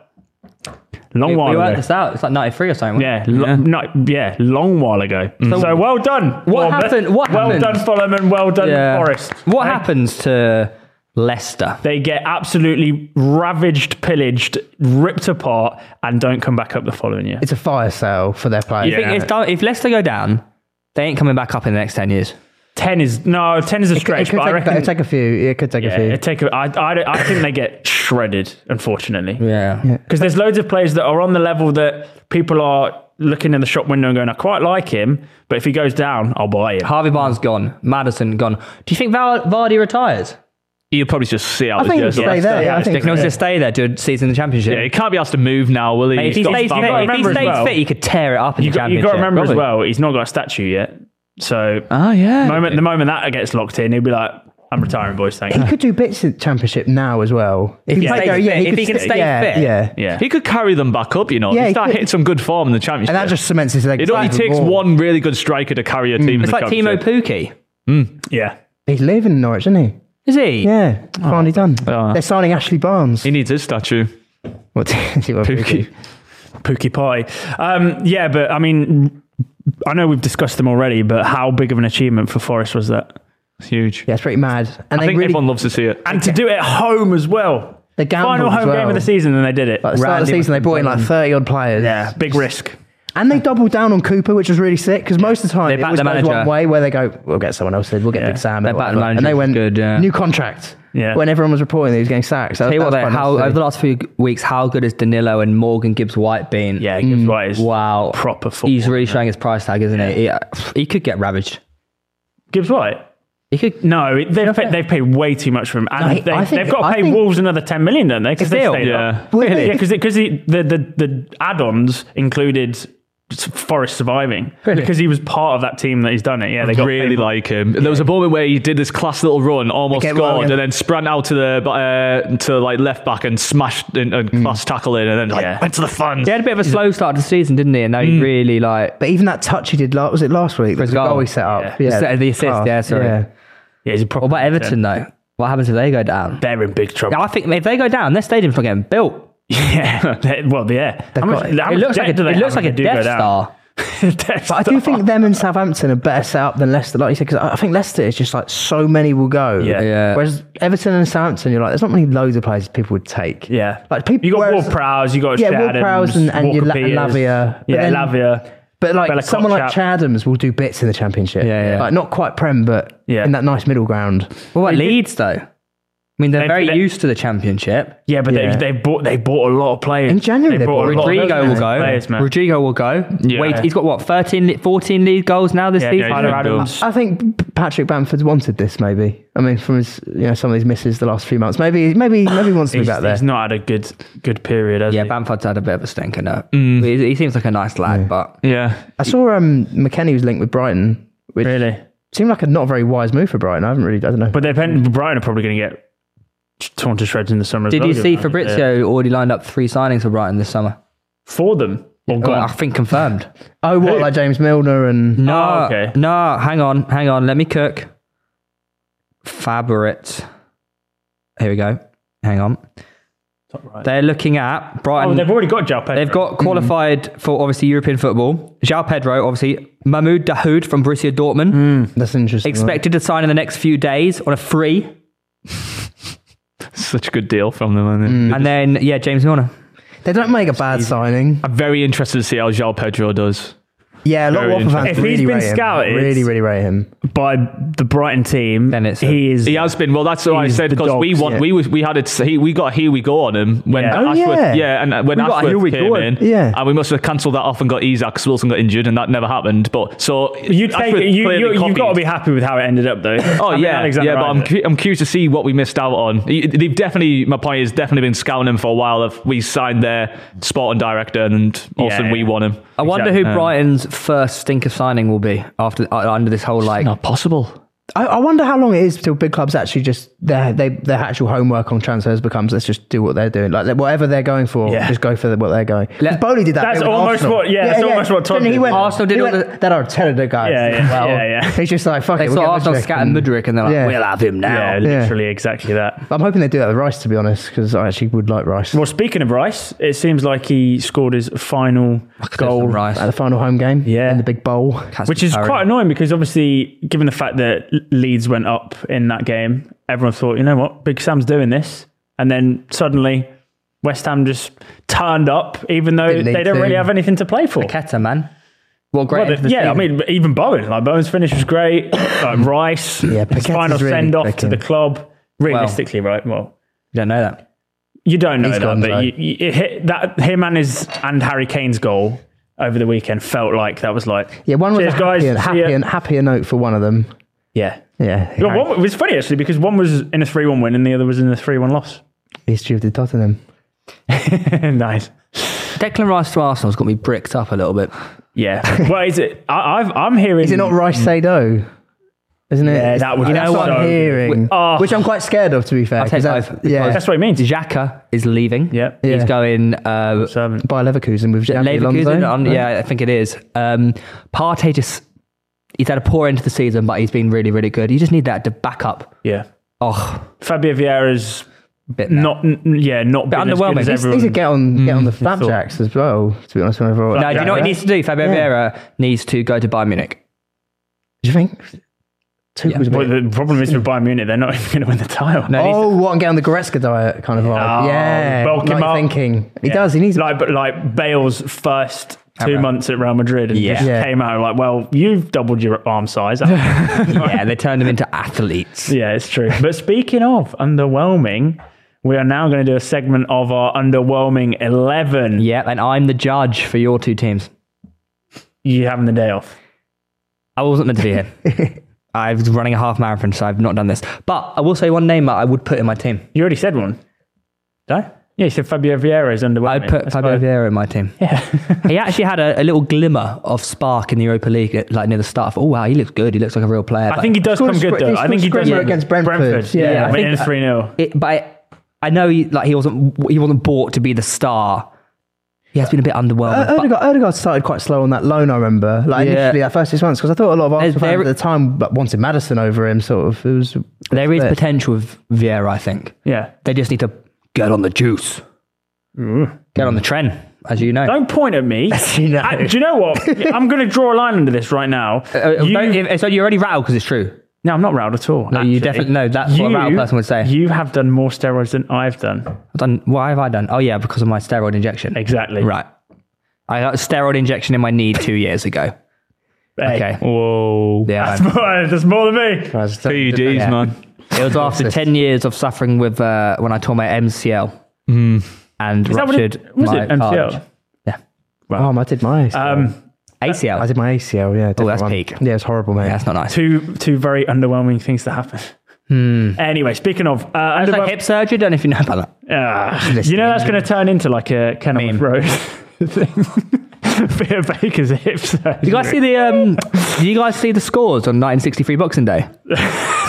Long we, while we ago. worked this out. It's like ninety-three or something. Yeah, wasn't it? lo- no, yeah, long while ago. So, well done. What Bournemouth. happened- what well happened? done, Fulham, and well done, Yeah. Forest. What Hey, happens to Leicester? They get absolutely ravaged, pillaged, ripped apart, and don't come back up the following year. It's a fire sale for their players. You think it's done, if Leicester go down, they ain't coming back up in the next ten years. ten is no, ten is a It could, it stretch, could but I take, reckon it'd take a few. It could take yeah, a few. it'd take. A, I, I, I think they get shredded, unfortunately. Yeah. Because there's loads of players that are on the level that people are looking in the shop window and going, I quite like him, but if he goes down, I'll buy him. Harvey Barnes gone. Madison gone. Do you think Val- Vardy retires? You'll probably just see out I the think year. he'll so stay that's- there. Yeah, I yeah, think He can also stay there, do a season in the Championship. Yeah, he can't be asked to move now, will he? Mate, if he He's got stays, family. fit, if he remember as stays well- fit, he could tear it up in You the got, you Championship. got to remember as Probably. well, he's not got a statue yet. So Oh, yeah. the moment, the moment that gets locked in, he'll be like, I'm retiring, boys, thank He you. could do bits in the championship now as well. If he played stays there, fit- if could he can sta- stay yeah, fit. yeah. Yeah. He could carry them back up, you know. Yeah, he he start could. hitting some good form in the Championship. And that just cements his legacy. it only takes More. one really good striker to carry a team in It's the like Timo Championship. Pukki. Yeah. He's leaving in Norwich, isn't he? Is he? Yeah, finally done. Oh. They're signing Ashley Barnes. He needs his statue. What? Pookie. Pookie Pie. Um, yeah, but I mean, I know we've discussed them already, but how big of an achievement for Forest was that? It's huge. Yeah, it's pretty mad. And I they think really, everyone loves to see it. And to do it at home as well. they gambled Final as home well. game of the season, and they did it. At the start of the Randy season, they brought in like thirty odd players. Yeah, big risk. And they doubled down on Cooper, which was really sick because most of the time They it backed was the goes manager. one way where they go, we'll get someone else in, we'll get Yeah. Big Sam. They or backed the whatever. manager, And they which went, is good, yeah. new contract. Yeah. When everyone was reporting that he was getting sacked. So Tell you that what, was though, quite how, nice to over see. the last few weeks, how good has Danilo and Morgan Gibbs White been? Yeah, Gibbs White is Wow. proper football. He's really showing his price tag, isn't he? he? He could get ravaged. Gibbs White? He could. No, they've, paid, they've paid way too much for him. And No, he- they, I think- they've got to I pay think- Wolves another ten million, don't they? Because they Still? stayed Yeah. up. Really? Yeah, because because the, the, the add-ons included Forest surviving. Really? Because he was part of that team that he's done it. Yeah, they got really paid. like him. There was a moment where he did this class little run, almost Get scored, well, yeah. and then sprang out to the uh, to like left back and smashed in, and class tackle in, and then like Yeah. went to the fans. He had a bit of a slow start to the season, didn't he? And now he really like. But even that touch he did, last, was it last week? For his the goal. goal he set up. Yeah. The- the assist, class. yeah, sorry. Yeah. Yeah, he's a proper. What about Everton though? What happens if they go down? They're in big trouble. I think if they go down, their stadium's not getting built. Yeah. They- well, yeah. How much, got- how It much looks debt like do a, they it have looks if like a they do go Death down? Star. But I do think them and Southampton are better set up than Leicester, like you said, because I think Leicester is just like so many will go. Yeah. Yeah. Whereas Everton and Southampton, you're like, there's not many loads of players people would take. Yeah. Like people. You got whereas- Ward-Prowse, you got Yeah, Chad Ward-Prowse Adams, and, and your Walker La- and Peters. Lavia. But Yeah, then- Lavia. But like Bella someone like Kotchap. Chad Adams will do bits in the Championship. Yeah, yeah. Like not quite Prem, but Yeah. in that nice middle ground. What about Leeds though? I mean, they're They- very they- used to the Championship. Yeah, but Yeah. they they bought they bought a lot of players In January they bought bought a lot of Rodrigo will go. players, man. Rodrigo will go. Yeah. Wait, he's got what thirteen, li- fourteen league goals now this Yeah, season. yeah, Tyler yeah. Adams. I think P- Patrick Bamford's wanted this. Maybe. I mean, from his you know some of these misses the last few months. Maybe maybe maybe he wants to be He's, back there. he's not had a good good period, has Yeah, he? Bamford's had a bit of a stinker now. He, he seems like a nice lad, but Yeah, I saw um, McKennie was linked with Brighton, which Really? seemed like a not very wise move for Brighton. I haven't really. I don't know. But they Brighton are probably going to get torn to shreds in the summer. as did well, you see don't they? Fabrizio already lined up three signings for Brighton this summer? For them? Or Well, gone? I think confirmed. Oh, what like James Milner and No, Oh, okay. no, hang on, hang on, let me cook. favourites. Here we go. Hang on. Top right. They're looking at Brighton. Oh, they've already got João Pedro. They've got qualified for obviously European football. João Pedro, obviously. Mahmoud Dahoud from Borussia Dortmund. Mm, that's interesting. Expected to sign in the next few days on a free. Such a good deal from them. Isn't it? Mm. And then, yeah, James Milner. They don't make a bad signing. I'm very interested to see how João Pedro does. Yeah, a lot Very of Watford fans If really he's been rate him. scouted- Really, really rate him. by the Brighton team. Then it's a- he is. He has been. Well, that's what I He's said the because we dogs, want yeah. we was we had it. He, we got here we go on him when Yeah. Oh, Ashworth. yeah. Yeah, and when We got a Ashworth here we came go. in. Yeah. and we must have cancelled that off and got Isaac because Wilson got injured, and that never happened. But so You take Ashworth it. You, clearly you, you've copied. got to be happy with how it ended up, though. Oh I mean, yeah, Alexander yeah, but I'm Isaac. cu- I'm curious to see what we missed out on. He- They've definitely. My point is definitely been scouting him for a while. If we signed their sporting director and also Yeah, we yeah. want him. I wonder Exactly. who Um, Brighton's first stinker signing will be after uh, under this whole like. Not possible. I, I wonder how long it is till big clubs actually just their they their actual homework on transfers becomes let's just do what they're doing, like whatever they're going for, Yeah. just go for what they're going. Let- Bowley did that. That's with almost Arsenal. what- yeah, that's almost what Todd Didn't he did. went, Arsenal did he all went, that are telling the guys. Yeah, yeah, well, yeah, yeah. He's just like fuck They it. we'll saw get Arsenal Mudryk scatter and- Mudryk and they're like, Yeah. we'll have him now. Yeah, literally exactly that. I'm hoping they do that with Rice, to be honest, because I actually would like Rice Well, speaking of Rice, it seems like he scored his final goal, Rice. at the final home game. Yeah. in the big bowl. which is quite annoying because obviously, given the fact that Leeds went up in that game, everyone thought, you know what, Big Sam's doing this, and then suddenly West Ham just turned up, even though Didn't need they don't to. really have anything to play for. Paqueta, man. What a great Well, end to the yeah, I season. mean, even Bowen, like Bowen's finish was great. Like Rice, Yeah, his Paqueta's final really send off to clicking. the club. Realistically, right? Well, You don't know that. you don't know He's that, gone, but though. you, you, it hit that him and his and Harry Kane's goal over the weekend felt like that was like Yeah, one was cheers, a guys. happier, See happier, ya. and happier note for one of them. Yeah. Yeah, Well, one, it was funny actually because one was in a three one win and the other was in a three one loss. he's drifted Tottenham. Nice. Declan Rice to Arsenal's got me bricked up a little bit. Yeah. Well, is it? I, I've, I'm hearing. Is it not Rice Sado? Isn't it? Yeah, that would You be know what so I'm hearing, Oh. which I'm quite scared of, to be fair. I'll take 'cause that's- both. Yeah, That's what it means. Xhaka is leaving. Yeah. He's Yeah. going uh, Servant. by Leverkusen with Xabi Leverkusen. Alonso. On, yeah, I think it is. Um, Partey just, he's had a poor end to the season, but he's been really, really good. You just need that to back up. Yeah. Oh, Fabio Vieira's bit now. not. n- Yeah, not been as good underwhelming. as He's- He everyone. needs to get on get on the thought. flapjacks as well. To be honest, whenever No, do you know what he Yeah. needs to do? Fabio Yeah. Vieira needs to go to Bayern Munich. do you think? Tuchel's a Well, bit- the problem is with Bayern Munich, they're not even going to win the title. No, he needs Oh, what and get on the Goretzka diet kind of vibe. Oh, yeah, bulk him like up. thinking he Yeah. does. He needs. like, but like Bale's first two Around. months at Real Madrid, and Yeah. just Yeah. came out like, well, you've doubled your arm size. yeah, they turned him into athletes. Yeah, it's true. But speaking of underwhelming, we are now going to do a segment of our underwhelming eleven. Yeah, and I'm the judge for your two teams. You having the day off? I wasn't meant to be here. I was running a half marathon, so I've not done this. But I will say one name that I would put in my team. You already said one. Did I? Yeah, you said Fabio Vieira is underwhelming. I'd put That's Fabio fine. Vieira in my team. Yeah. He actually had a, a little glimmer of spark in the Europa League, like near the start. Oh wow, he looks good. He looks like a real player. I But think he does Scored come a good scr- though. he I think he scored does screamer against Brentford. Yeah, Yeah, I I went think- in three nil. it, but I, I know he like he wasn't he wasn't bought to be the star. He has been a bit underwhelming. Uh, but- Odegaard, Odegaard started quite slow on that loan, I remember. Like Yeah. initially, that first six months, because I thought a lot of Arsenal There- fans at the time but wanted Maddison over him. Sort of, it was. there is there. potential with Vieira. I think Yeah. they just need to get on the juice, get on the trend, as you know. Don't point at me. You know. Uh, do you know what? I'm going to draw a line under this right now. Uh, You- don't- if- so you're already rattled because it's true. no, I'm not rattled at all. No, you actually. definitely- no, that's what a rattled person would say. You have done more steroids than I've done. I've done. What have I done? Oh yeah, because of my steroid injection. Exactly. Right. I got a steroid injection in my knee two years ago. Hey, Okay. Whoa. Yeah. That's man. more, that's more than me. P E Ds, Yeah. man. It was after Assist. ten years of suffering with uh, when I tore my M C L and Is that what ruptured it was? my It M C L. cartilage. Yeah. Oh, I did my A C L. Um, A C L. I did my A C L. Yeah. different that's one. peak. Yeah, it's horrible, mate. Yeah, that's not nice. two two very underwhelming things to happen. Anyway, speaking of, uh, It's underwhel- like hip surgery. Don't know if you know about that. Ah, you know that's going to turn into like a Kenilworth Meme. Road thing. Peter Baker's hip surgery. Did you guys see the um? Did you guys see the scores on nineteen sixty-three Boxing Day?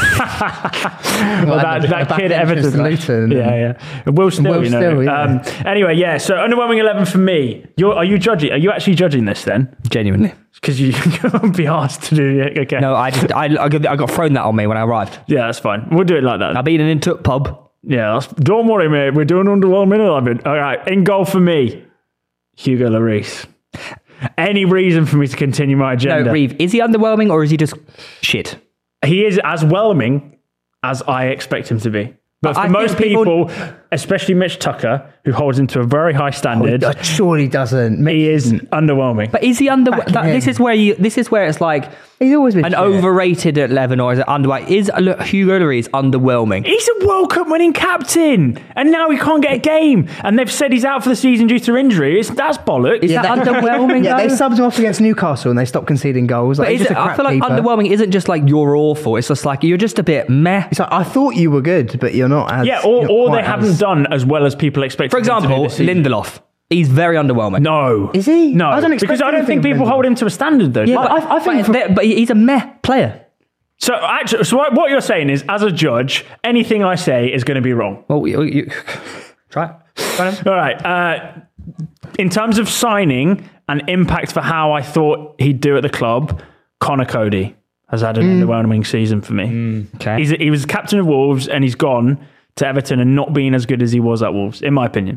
well, that, that back kid at entrance Everton. to Luton. Yeah, yeah. Will still, Will you know. Still, yeah. um, anyway, yeah. So underwhelming eleven for me. You're, are you judging? Are you actually judging this then? Genuinely. Because you can't be asked to do it. Okay. No, I just I, I got I got thrown that on me when I arrived. Yeah, that's fine. We'll do it like that. I've been in a pub. Yeah, that's, don't worry, mate. We're doing underwhelming eleven. All right, in goal for me, Hugo Lloris. Any reason for me to continue my agenda? No, Reeve, is he underwhelming or is he just shit? He is as whelming as I expect him to be. But for I most think people- people, especially Mitch Tucker, who holds him to a very high standard, Uh, surely doesn't. he is underwhelming. But is he under? Back That, in. this is where you. This is where it's like He's always been an shit. overrated eleven or is it underwhelming? Is look, Hugo Lloris underwhelming? He's a World Cup winning captain, and now he can't get a game. And they've said he's out for the season due to injury. It's, that's bollocks. Is that underwhelming? Yeah, though? they subbed him off against Newcastle and they stopped conceding goals. Like, But he's is just it, a I crap feel like keeper. underwhelming isn't just like you're awful. It's just like you're just a bit meh. It's like, I thought you were good, but you're not as. Yeah, or, you're or not they quite haven't as- done as well as people expect. For example, Lindelof. He's very underwhelming. No. Is he? No. I don't expect because I don't think anything people from hold him to a standard, though. Yeah, Like- but, I- I think but, from- they're- but he's a meh player. so actually, so what what you're saying is, as a judge, anything I say is going to be wrong. Well, you, you try it. Try it. All right. Uh, in terms of signing and impact for how I thought he'd do at the club, Connor Cody has had an underwhelming season for me. Okay. He's, he was captain of Wolves and he's gone to Everton and not been as good as he was at Wolves, in my opinion.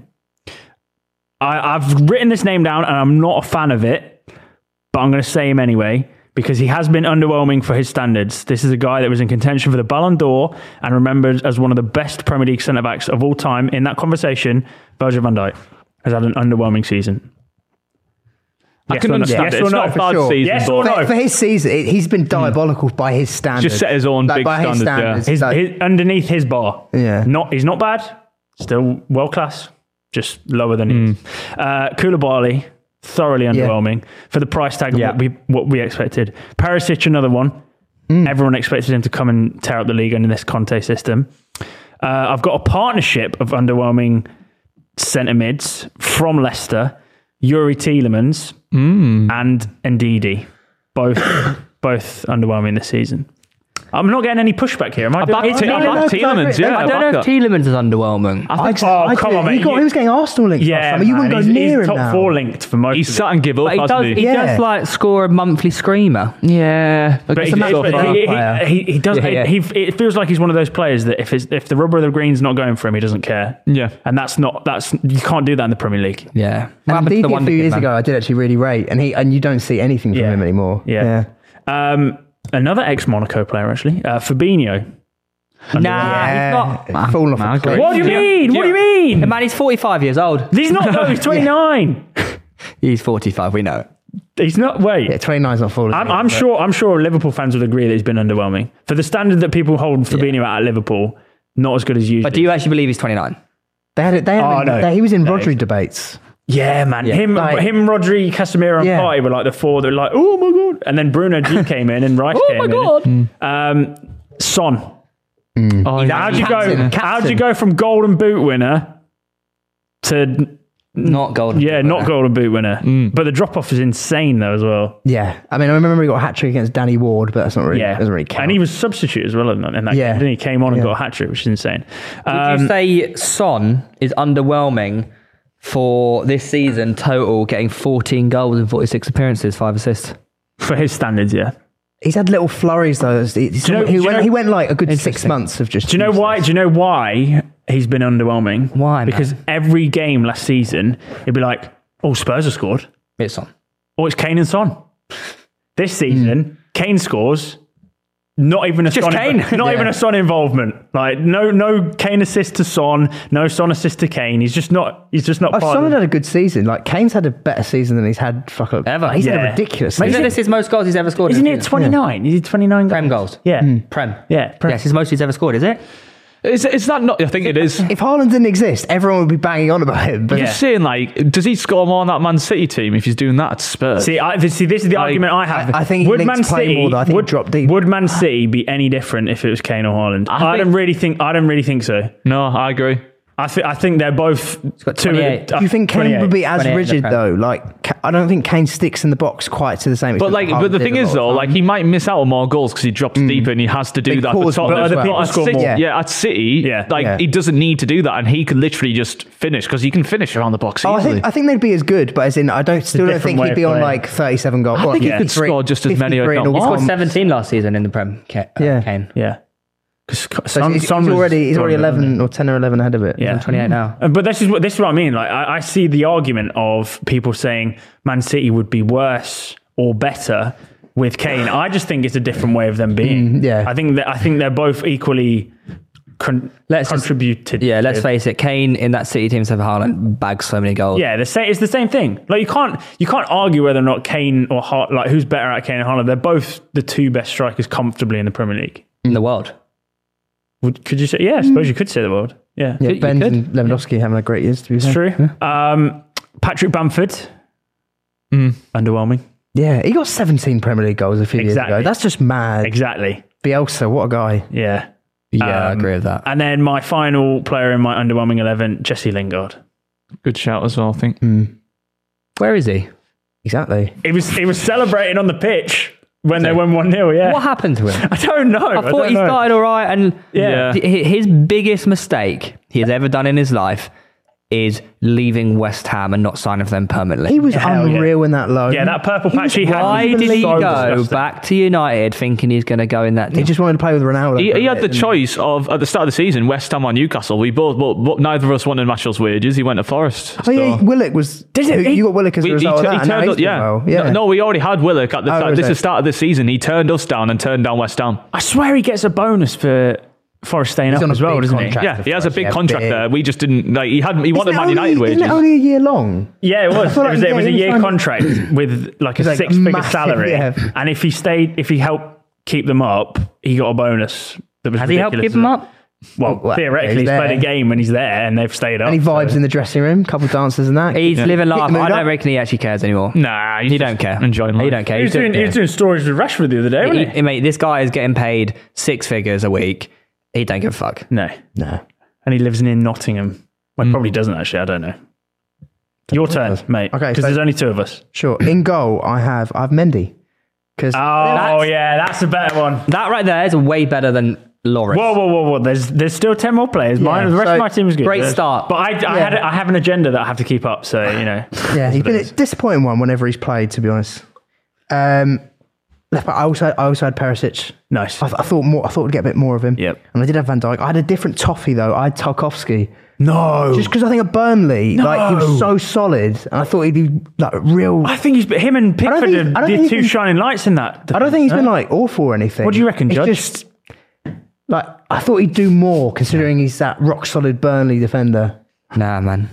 I, I've written this name down and I'm not a fan of it, but I'm going to say him anyway because he has been underwhelming for his standards. This is a guy that was in contention for the Ballon d'Or and remembered as one of the best Premier League centre-backs of all time. In that conversation, Virgil van Dijk has had an underwhelming season. I Yes can or no? understand Yes it. or It's no? not a For bad sure. season. Yes but or no? For, for his season, it, he's been diabolical by his standards. Just set his own Like, big by his standards, yeah. His, like- his, underneath his bar. Yeah. Not, he's not bad. Still world class. Just lower than he is. Uh, Koulibaly, thoroughly underwhelming for the price tag of Yeah. what we what we expected. Perisic, another one. Everyone expected him to come and tear up the league under this Conte system. Uh, I've got a partnership of underwhelming centre mids from Leicester, Yuri Tielemans and Ndidi. Both both underwhelming this season. I'm not getting any pushback here. Am I? I doing back, it? Te- no, I no, back no, Tielemans, no, yeah. I don't know back if that. Tielemans is underwhelming. I think Oh, so. come on, he, mate. got, You- he was getting Arsenal links last Yeah, time. You wouldn't man, go he's, near he's him top now. four linked for most. He's of it. sat and give up, But he hasn't does, he? he Yeah. does like score a monthly screamer. Yeah. But But he, it's but so far. he, player. he, he does. Yeah, yeah. He, it feels like he's one of those players that if it's, if the rubber of the green's not going for him, he doesn't care. Yeah. And that's not that's you can't do that in the Premier League. Yeah. What And happened to Ndidi the a Wonder few Kid, years man? ago, I did actually really rate, and he and you don't see anything from Yeah. him anymore. Yeah. Um, another ex Monaco player actually, uh, Fabinho. Nah, Yeah, he's not. falling off I a agree. cliff. What do you Yeah. mean? What do you mean? The man, he's forty-five years old. He's not. No, he's twenty-nine. He's forty-five. We know. He's not. Wait. Yeah, twenty-nine's not falling. I'm, I'm sure. I'm sure Liverpool fans would agree that he's been underwhelming for the standard that people hold Fabinho at at Liverpool. Not as good as usual. But do you actually believe he's twenty-nine? They had it. They had Oh, it- no. they- he was in No, Rodri he's- debates. Yeah, man. Yeah. Him, Like- him, Rodri, Casemiro, and Yeah. Partey were like the four that were like, oh my god. And then Bruno G came in and Rice Oh came my in. God. Um, Son. Oh, He's yeah. How'd you Captain, go? captain. How'd you go from Golden Boot winner to Not golden. yeah, not Golden Boot winner? Mm. But the drop off is insane though as well. Yeah, I mean, I remember he got a hat trick against Danny Ward, but that's not really. Yeah, doesn't really count. and he was substitute as well in that, in that Yeah. game. Didn't he? Came on and Yeah. got a hat trick, which is insane. Would Um, you say Son is underwhelming for this season total, getting fourteen goals in forty-six appearances, five assists? for his standards, yeah. He's had little flurries though. He's- he's- Do you know- he, do you went, know- he went like a good six Interesting. months of just. Do you know why? Do you know why he's been underwhelming? Why, man? Because every game last season, it'd be like, "Oh, Spurs have scored," It's Son. or it's Kane and Son. This season, Kane scores. Not even a Just Son, Kane. not Yeah. even a Son involvement. Like no, no Kane assist to Son, no Son assist to Kane. He's just not. He's just not Oh, part Son of had it. had a good season. Like Kane's had a better season than he's had. Fuck up Ever. He's had Yeah. a ridiculous Isn't season. this his most goals he's ever scored? Isn't in a he at season? twenty-nine? Is he twenty-nine Prem goals? goals? Yeah, Prem. yeah. Prem. Yes, his most he's ever scored, is it? Is, is that not? I think it is. If Haaland didn't exist, everyone would be banging on about him. But Yeah. Just saying, like, does he score more on that Man City team if he's doing that at Spurs? See, I, see, this is the Like, argument I have. I- I think he would links Man play City more, though. I think would he dropped deep. Would Man City be any different if it was Kane or Haaland? I, I don't think- really think. I don't really think so. No, I agree. I think. I think they're both. got two of the- twenty-eight. uh, do you think Kane would be as twenty-eight in the rigid Prem. though? Like Ca- I don't think Kane sticks in the box quite to the same extent. But like, that but the Haaland thing did a is lot though, of like time. he might miss out on more goals because he drops deeper and he has to do They that for cause more Tottenham. as other well. people But at score City, more. yeah. yeah, at City, Yeah. like Yeah. he doesn't need to do that, and he could literally just finish because he can finish around the box Oh, I easily. think I think they'd be as good, but as in I don't still don't different think way he'd of be on playing. like thirty-seven goals. I think he Well, could fifty-three score just as many, if fifty-three not in a more. He scored while. seventeen last season in the Prem. Ka- uh, Yeah. Kane. Yeah. Because So Son, he's, Son he's was already he's already gone, wasn't eleven or ten or eleven ahead of it. Yeah. twenty-eight now. Uh, But this is what this is what I mean. Like I, I see the argument of people saying Man City would be worse or better with Kane. I just think it's a different way of them being. Mm, yeah. I think that I think they're both equally con- Let's just- contributed. Yeah, let's to- face it. Kane in that City team, Seven Haaland, bags so many goals. Yeah, the same. It's the same thing. Like you can't you can't argue whether or not Kane or Har- like who's better at Kane and Haaland. They're both the two best strikers comfortably in the Premier League. in the world. Would, could you say? Yeah, I suppose you could say the world. Yeah, Yeah, You Benz could. and Lewandowski having a great year. To be it's fair. true. Um, Patrick Bamford, Mm. underwhelming. Yeah, he got seventeen Premier League goals a few Exactly. years ago. That's just mad. Exactly. Bielsa, what a guy. Yeah. Yeah, I Um, agree with that. And then my final player in my underwhelming eleven, Jesse Lingard. Good shout as well, I think. Where is he? Exactly. He was he was celebrating on the pitch when they he? won one nil. Yeah. What happened to him? I don't know. I thought don't he know. started all right, and Yeah. hi- his biggest mistake he has ever done in his life is leaving West Ham and not signing for them permanently. He was Hell yeah. unreal in that loan. Yeah, that purple patch he had. Why was did he so go disgusting. back to United thinking he's going to go in that He team? just wanted to play with Ronaldo. He, for a he had bit, the didn't choice of at the start of the season, West Ham or Newcastle. We both, but, but neither of us wanted Marshall's wages. He went to Forest. Oh yeah, So- Willock was. Did it- you got Willock as We- a he, result tu- of he that. and now turned he's up, doing yeah. well. yeah. No, no, we already had Willock at the Oh, start. was This is it? the start of the season. He turned us down and turned down West Ham. I swear he gets a bonus for Forest staying He's up on a as well, big doesn't he? contract. Yeah, he has a big Yeah, contract big. there. We just didn't like. He had. He Isn't wanted it Man only- United wages. Isn't it only a year long? Yeah, it was. I It feel was, like, it was yeah, a he year signed- contract with like a It's like six-figure massive, salary, yeah. and if he stayed, if he helped keep them up, he got a bonus. That was Has he helped ridiculous. keep him up? Well, Well, theoretically, he's he's played there. a game when he's there, and they've stayed up. And he vibes so- in the dressing room, couple dances and that. He's living life. the mood I don't up. reckon he actually cares anymore. Nah, he's He just don't care. Enjoying life. He don't care. He was, He's doing, he was doing stories with Rashford the other day, wasn't he? He- mate, this guy is getting paid six figures a week. He don't give a fuck. No. No. And he lives near Nottingham. Well, he probably doesn't actually. I don't know. Your turn, does. mate. Okay, Because so- there's only two of us. Sure. In goal, I have I have Mendy. Because Oh, yeah, that's a better one. That right there is way better than Loris. Whoa, whoa, whoa, whoa! There's there's still ten more players. Mine, the rest so of my team is good. great There's- start. But I, I had I have an agenda that I have to keep up. So you know. yeah, he's been a disappointing one whenever he's played. To be honest, um, left back, I also I also had Perisic. Nice. I, th- I thought more. I thought we'd get a bit more of him. Yep. And I did have Van Dijk. I had a different toffee though. I had Tarkovsky. No. Just because I think at Burnley, like he was No. so solid, and I thought he'd be like real. I think he's him and don't Pickford think- are I don't the think two he's been- shining lights in that. I don't think he's Huh? been like awful or anything. What do you reckon, It's Judge? just like I thought he'd do more, considering he's that rock solid Burnley defender. Nah, man.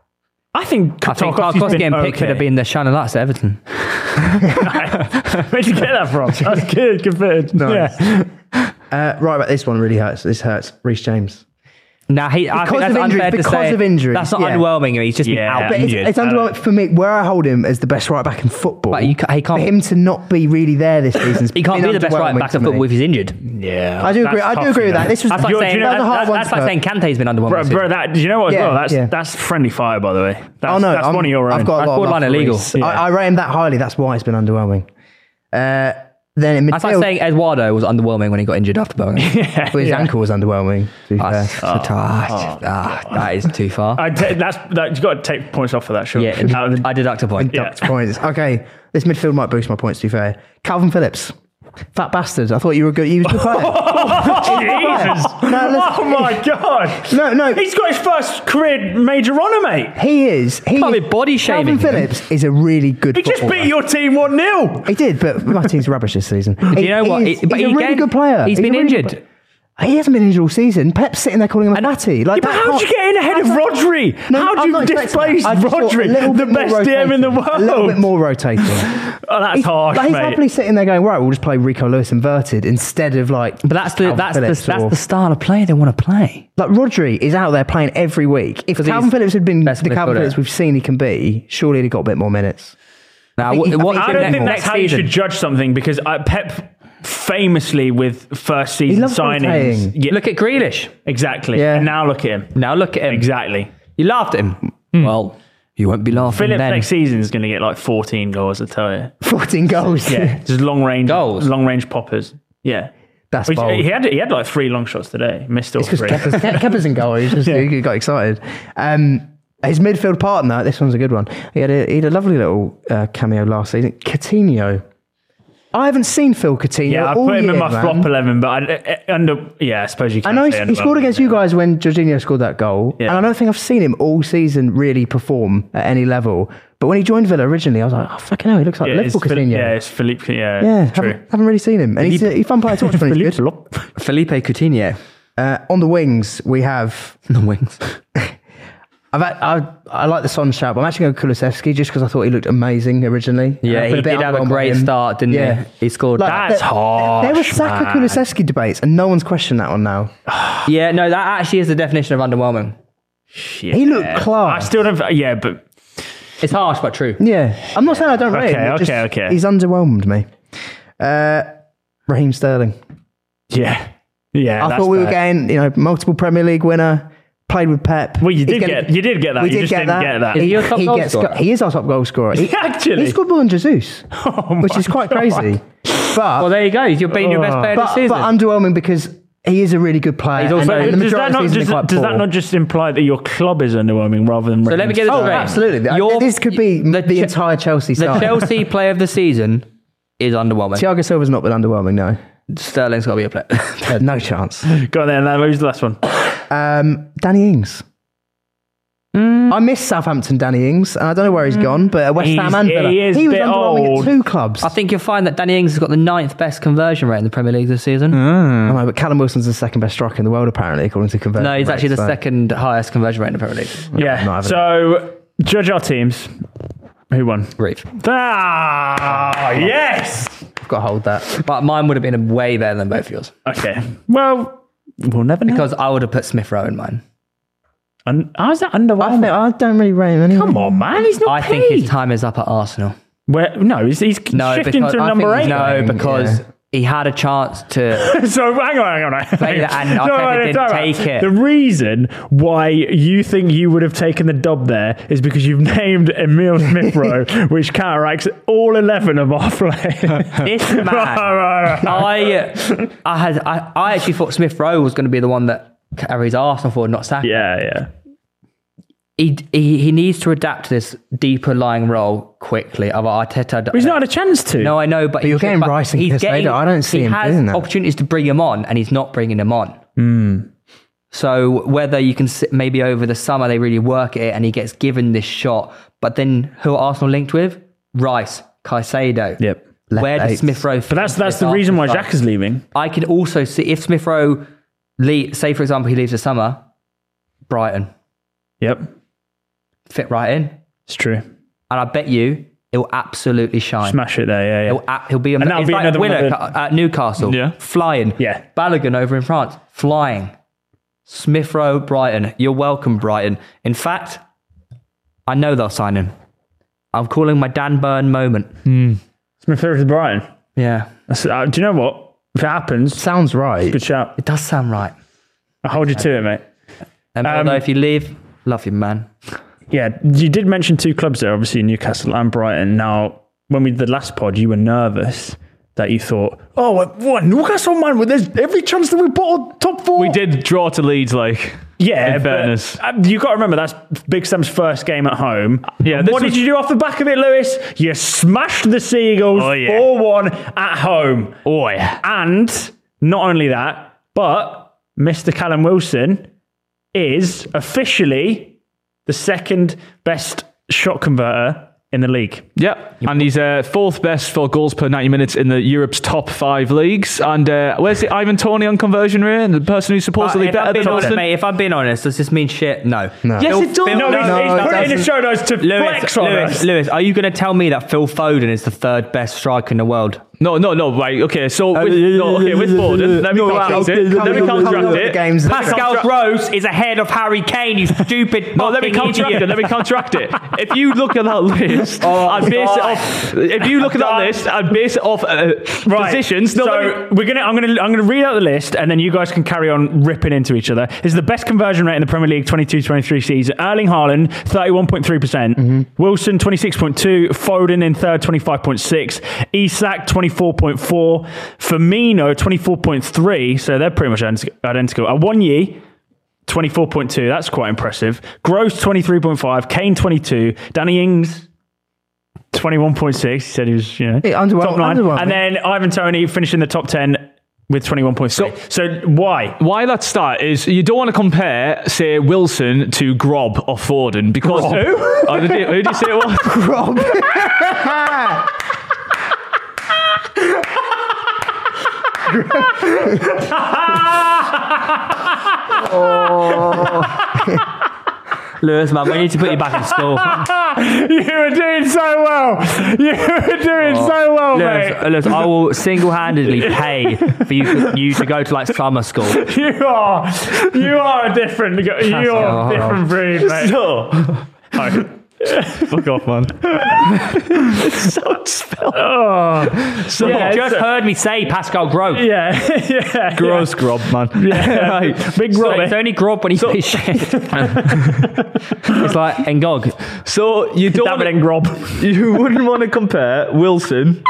I think I think Tarkovsky's Tarkovsky been and Pickford okay. have been the shining lights at Everton. Where'd you get that from? That's good. Good fit. Nice. Yeah. Uh, right, but this one really hurts. This hurts. Reece James. Nah, he, I Because think that's of injuries, unfair to because say. of injuries, That's not yeah. underwhelming. He's just Yeah. been out But But it's, injured. it's underwhelming for me. Where I hold him as the best right back in football. But you ca- he can't- for him to not be really there this season. he can't be the best right back in football if he's injured. Yeah. I do agree. That's I do tough, agree you with know. that. This was That's like You're- saying, do you know- that's, that was a hard that's, one that's to like put. saying Kante's been underwhelming. Bro, this bro, season. that, do you know what as Yeah, well? That's yeah. that's friendly fire, by the way. That's, Oh no, that's I'm- one of your own. I've got a That's lot of borderline love for illegal. Reece. Yeah. I, I rate him that highly. That's why it's been underwhelming. Uh, then in That's like midfield, saying Eduardo was underwhelming when he got injured after Birmingham. well, his ankle was underwhelming. To be fair. That's, ah, ah, that is too far. I t- that's that, you've got to take points off for that, sure. yeah, Out of the- I deduct a point. Yeah. That's points. Okay, this midfield might boost my points. To be fair, Calvin Phillips, fat bastard. I thought you were good. You was a good player. Jesus! No, let's- oh my god! No, no. He's got his first career major honour, mate. He is. He Can't is, be body shaming Calvin him. Phillips is a really good. He just footballer. beat your team one nil. He did, but my team's rubbish this season. you know what? He's, He- but he's a he really again- good player. he's a been really good injured. player. He hasn't been injured all season. Pep's sitting there calling him a fatty. Like Yeah, but that how'd you can't- get in ahead of Rodri? No, How'd I'm you not expecting displace that. I just thought a Rodri, little the bit more best D M in the rotating. world? A little bit more rotating. Oh, that's He's, harsh, like, he's mate. happily sitting there going, right, we'll just play Rico Lewis inverted instead of like. But that's the Calvin that's the, Phillips that's or- the style of play they want to play. Like Rodri is out there playing every week. If 'Cause Calvin he's Phillips had been the best Calvin midfielder. Phillips we've seen he can be, surely he'd have got a bit more minutes. Now, think he- what, what I I think don't next, think that's next how you season? should judge something because uh, Pep famously with first season loves signings. rotating. Yeah, Look at Grealish. exactly. Yeah. And now look at him. Now look at him. Exactly. You laughed at him. Hmm. Well, You won't be laughing Phillips then. next season is going to get like fourteen goals, I tell you. fourteen goals. Yeah, just long range Goals? long range poppers. Yeah. That's Which, bold. he had he had like three long shots today. Missed all It's because three. Kepa's, Ke- Kepa's in goal. He, just, he got excited. Um, his midfield partner, this one's a good one. He had a, he had a lovely little uh, cameo last season. Coutinho. I haven't seen Phil Coutinho. Yeah, I all put him year, in my man. flop eleven, but I, uh, under yeah, I suppose you. I Can know say he, he scored against you guys when Jorginho scored that goal, Yeah. and I don't think I've seen him all season really perform at any level. But when he joined Villa originally, I was like, oh, fucking hell, he looks like Yeah, it's Liverpool Phil- Coutinho. yeah, it's Philippe. Yeah, Yeah, true. haven't, haven't really seen him. And he's, a, he's fun player to watch when he's good. Philippe. Felipe Coutinho. Uh, on the wings, we have... The wings. I've had, I, I like the Son shout, but I'm actually going to Kulusevski just because I thought he looked amazing originally. Yeah, Uh, he but a bit did have a underwhelmed by great him. start, didn't Yeah. he? He scored. Like, That's there, harsh, There were Saka man. Kulusevski debates, and no one's questioned that one now. Yeah, no, that actually is the definition of underwhelming. Yeah. He looked class. I still don't. Yeah, but It's harsh, but true. Yeah, I'm not saying I don't rate Okay, him. okay, just- okay. He's underwhelmed me. Uh, Raheem Sterling. yeah, yeah. I that's thought we were fair. getting, you know, multiple Premier League winner, played with Pep. Well, you He's did gonna- get you did get that. We you did just get didn't that. get that. Is he your top he goal gets scorer? go- he is our top goal scorer. He, Actually? he scored more than Jesus, Oh which my is quite God. crazy. But Well, there you go. You're being your best player but, this season. but underwhelming because he is a really good player. He's also- and, and the Does majority that not of the season just, is quite does that poor. not just imply that your club is underwhelming rather than? So let me get this Oh, straight. absolutely. Your- this could be the, Che- entire Chelsea The start. Chelsea player of the season is underwhelming. Thiago Silva's not been underwhelming, no. Sterling's got to be a player. Uh, no chance. Go on then. Now, who's the last one? Um, Danny Ings. I miss Southampton Danny Ings, and I don't know where he's gone, but at West He's- Ham and Villa. he is was a bit underwhelming old. at two clubs. I think you'll find that Danny Ings has got the ninth best conversion rate in the Premier League this season. I know, but Callum Wilson's the second best striker in the world, apparently, according to conversion. No, he's actually the rate, so- second highest conversion rate in the Premier League. Yeah. not having So judge our teams. Who won? Reeve. Ah, yes. I've got to hold that. But mine would have been way better than both yours. Okay. Well, we'll never know. Because I would have put Smith Rowe in mine. Un- how's that I, underwhelming? think, I don't really rate him anymore. Come on, man. He's not I paid. think his time is up at Arsenal. Where, no, he's, he's No, shifting because to I number think- eight. No, Right, because yeah. he had a chance to. So hang on, hang on. Hang on. Play that and No, Arteta no, no, didn't time out. take it. The reason why you think you would have taken the dub there is because you've named Emile Smith Rowe, which counteracts all eleven of our players. This man, Right, right, right. I, I had, I, I actually thought Smith Rowe was going to be the one that carries Arsenal forward, not Saka. Yeah, yeah. He, he he needs to adapt to this deeper lying role quickly. Otherwise, Arteta. But he's not had a chance to. No, I know, but, you're he- getting but Rice and he's Caicedo. getting- I don't see he him has doing that. opportunities to bring him on, and he's not bringing him on. Hmm. So whether you can sit, maybe over the summer they really work at it, and he gets given this shot, but then who are Arsenal linked with? Rice, Caicedo. Yep. Left Where does eights. Smith Rowe? But that's that's the reason why Jack is leaving. I can also see if Smith Rowe, leave, say for example, he leaves the summer, Brighton Yep. fit right in, It's true. and I bet you it will absolutely shine. Smash it there, yeah, yeah. He'll, a- he'll be, And that'll it's be like another one of Willock the- at Newcastle, Yeah. flying. Yeah. Balogun over in France, flying. Smith Rowe, Brighton. You're welcome, Brighton. In fact, I know they'll sign him. I'm calling my Dan Burn moment. Smith Rowe to Brighton. Yeah, That's, uh, do you know what? If it happens, Sounds right. good shout. it does sound right. I'll hold you to it, mate. And Um, although if you leave, love you, man. Yeah, you did mention two clubs there, obviously Newcastle and Brighton. Now, when we did the last pod, you were nervous that you thought, oh, what, Newcastle, man, well, there's every chance that we put top four. We did draw to Leeds, like. Yeah, in fairness. but uh, you got to remember that's Big Sam's first game at home. Yeah, And this what was- did you do off the back of it, Lewis? You smashed the Seagulls Oh, yeah. four one at home. Oh, yeah. And not only that, but Mister Callum Wilson is officially the second best shot converter in the league. Yeah, and he's uh, fourth best for goals per ninety minutes in the Europe's top five leagues. And uh, where's the Ivan Toney on conversion rate? The person who's supposedly if, I'm better being than honest, Wilson? mate, if I'm being honest, does this mean shit? No. No. Yes, it does. Phil- No, no, he's, no, he's it put it in the doesn't. show notes to Lewis, flex on Lewis, us. Lewis, are you going to tell me that Phil Foden is the third best striker in the world? No, no, no. Right. Okay. So with, no, okay, with Foden, let me counteract it. Let me counteract it. Games. Pascal Gross is ahead of Harry Kane, you stupid No, let me fucking counteract idiot. it. Let me counteract it. If you look at that list, Oh, and base it off. If you look at that list and base it off uh, Right. positions, no, so let me- we're gonna, I'm gonna, I'm gonna read out the list, and then you guys can carry on ripping into each other. This is the best conversion rate in the Premier League twenty-two twenty-three season. Erling Haaland, thirty-one point three percent. Wilson, twenty-six point two. Foden in third, twenty-five point six. Isak, twenty-four point four. Firmino, twenty-four point three. So they're pretty much identical. Awoniyi, twenty-four point two. That's quite impressive. Gross, twenty-three point five. Kane, twenty-two. Danny Ings, twenty-one point six. He said he was, you know, Yeah, underwhelming- top nine. underwhelming. And then Ivan Toney finishing the top ten with twenty-one point three. So, so why? Why that start is you don't want to compare, say, Wilson to Grob or Foden because Grob? who? Oh, did you, who did you say it was? Rob. Lewis, man, we need to put you back in school. You were doing so well. You were doing so well, Lewis, mate. Lewis, I will single-handedly pay for you, for you to go to like summer school. You are, you are a different, you are a different breed, mate. No. Oh. Fuck off, man. So spelled. Oh. So You Yeah, just it's a- heard me say Pascal Gross. Yeah, yeah. gross Grob, man. Yeah. Right. Big So Robbie. it's only Grob when he plays shit. It's like Ngog. So you don't. David wanna- and Grob. You wouldn't want to compare Wilson.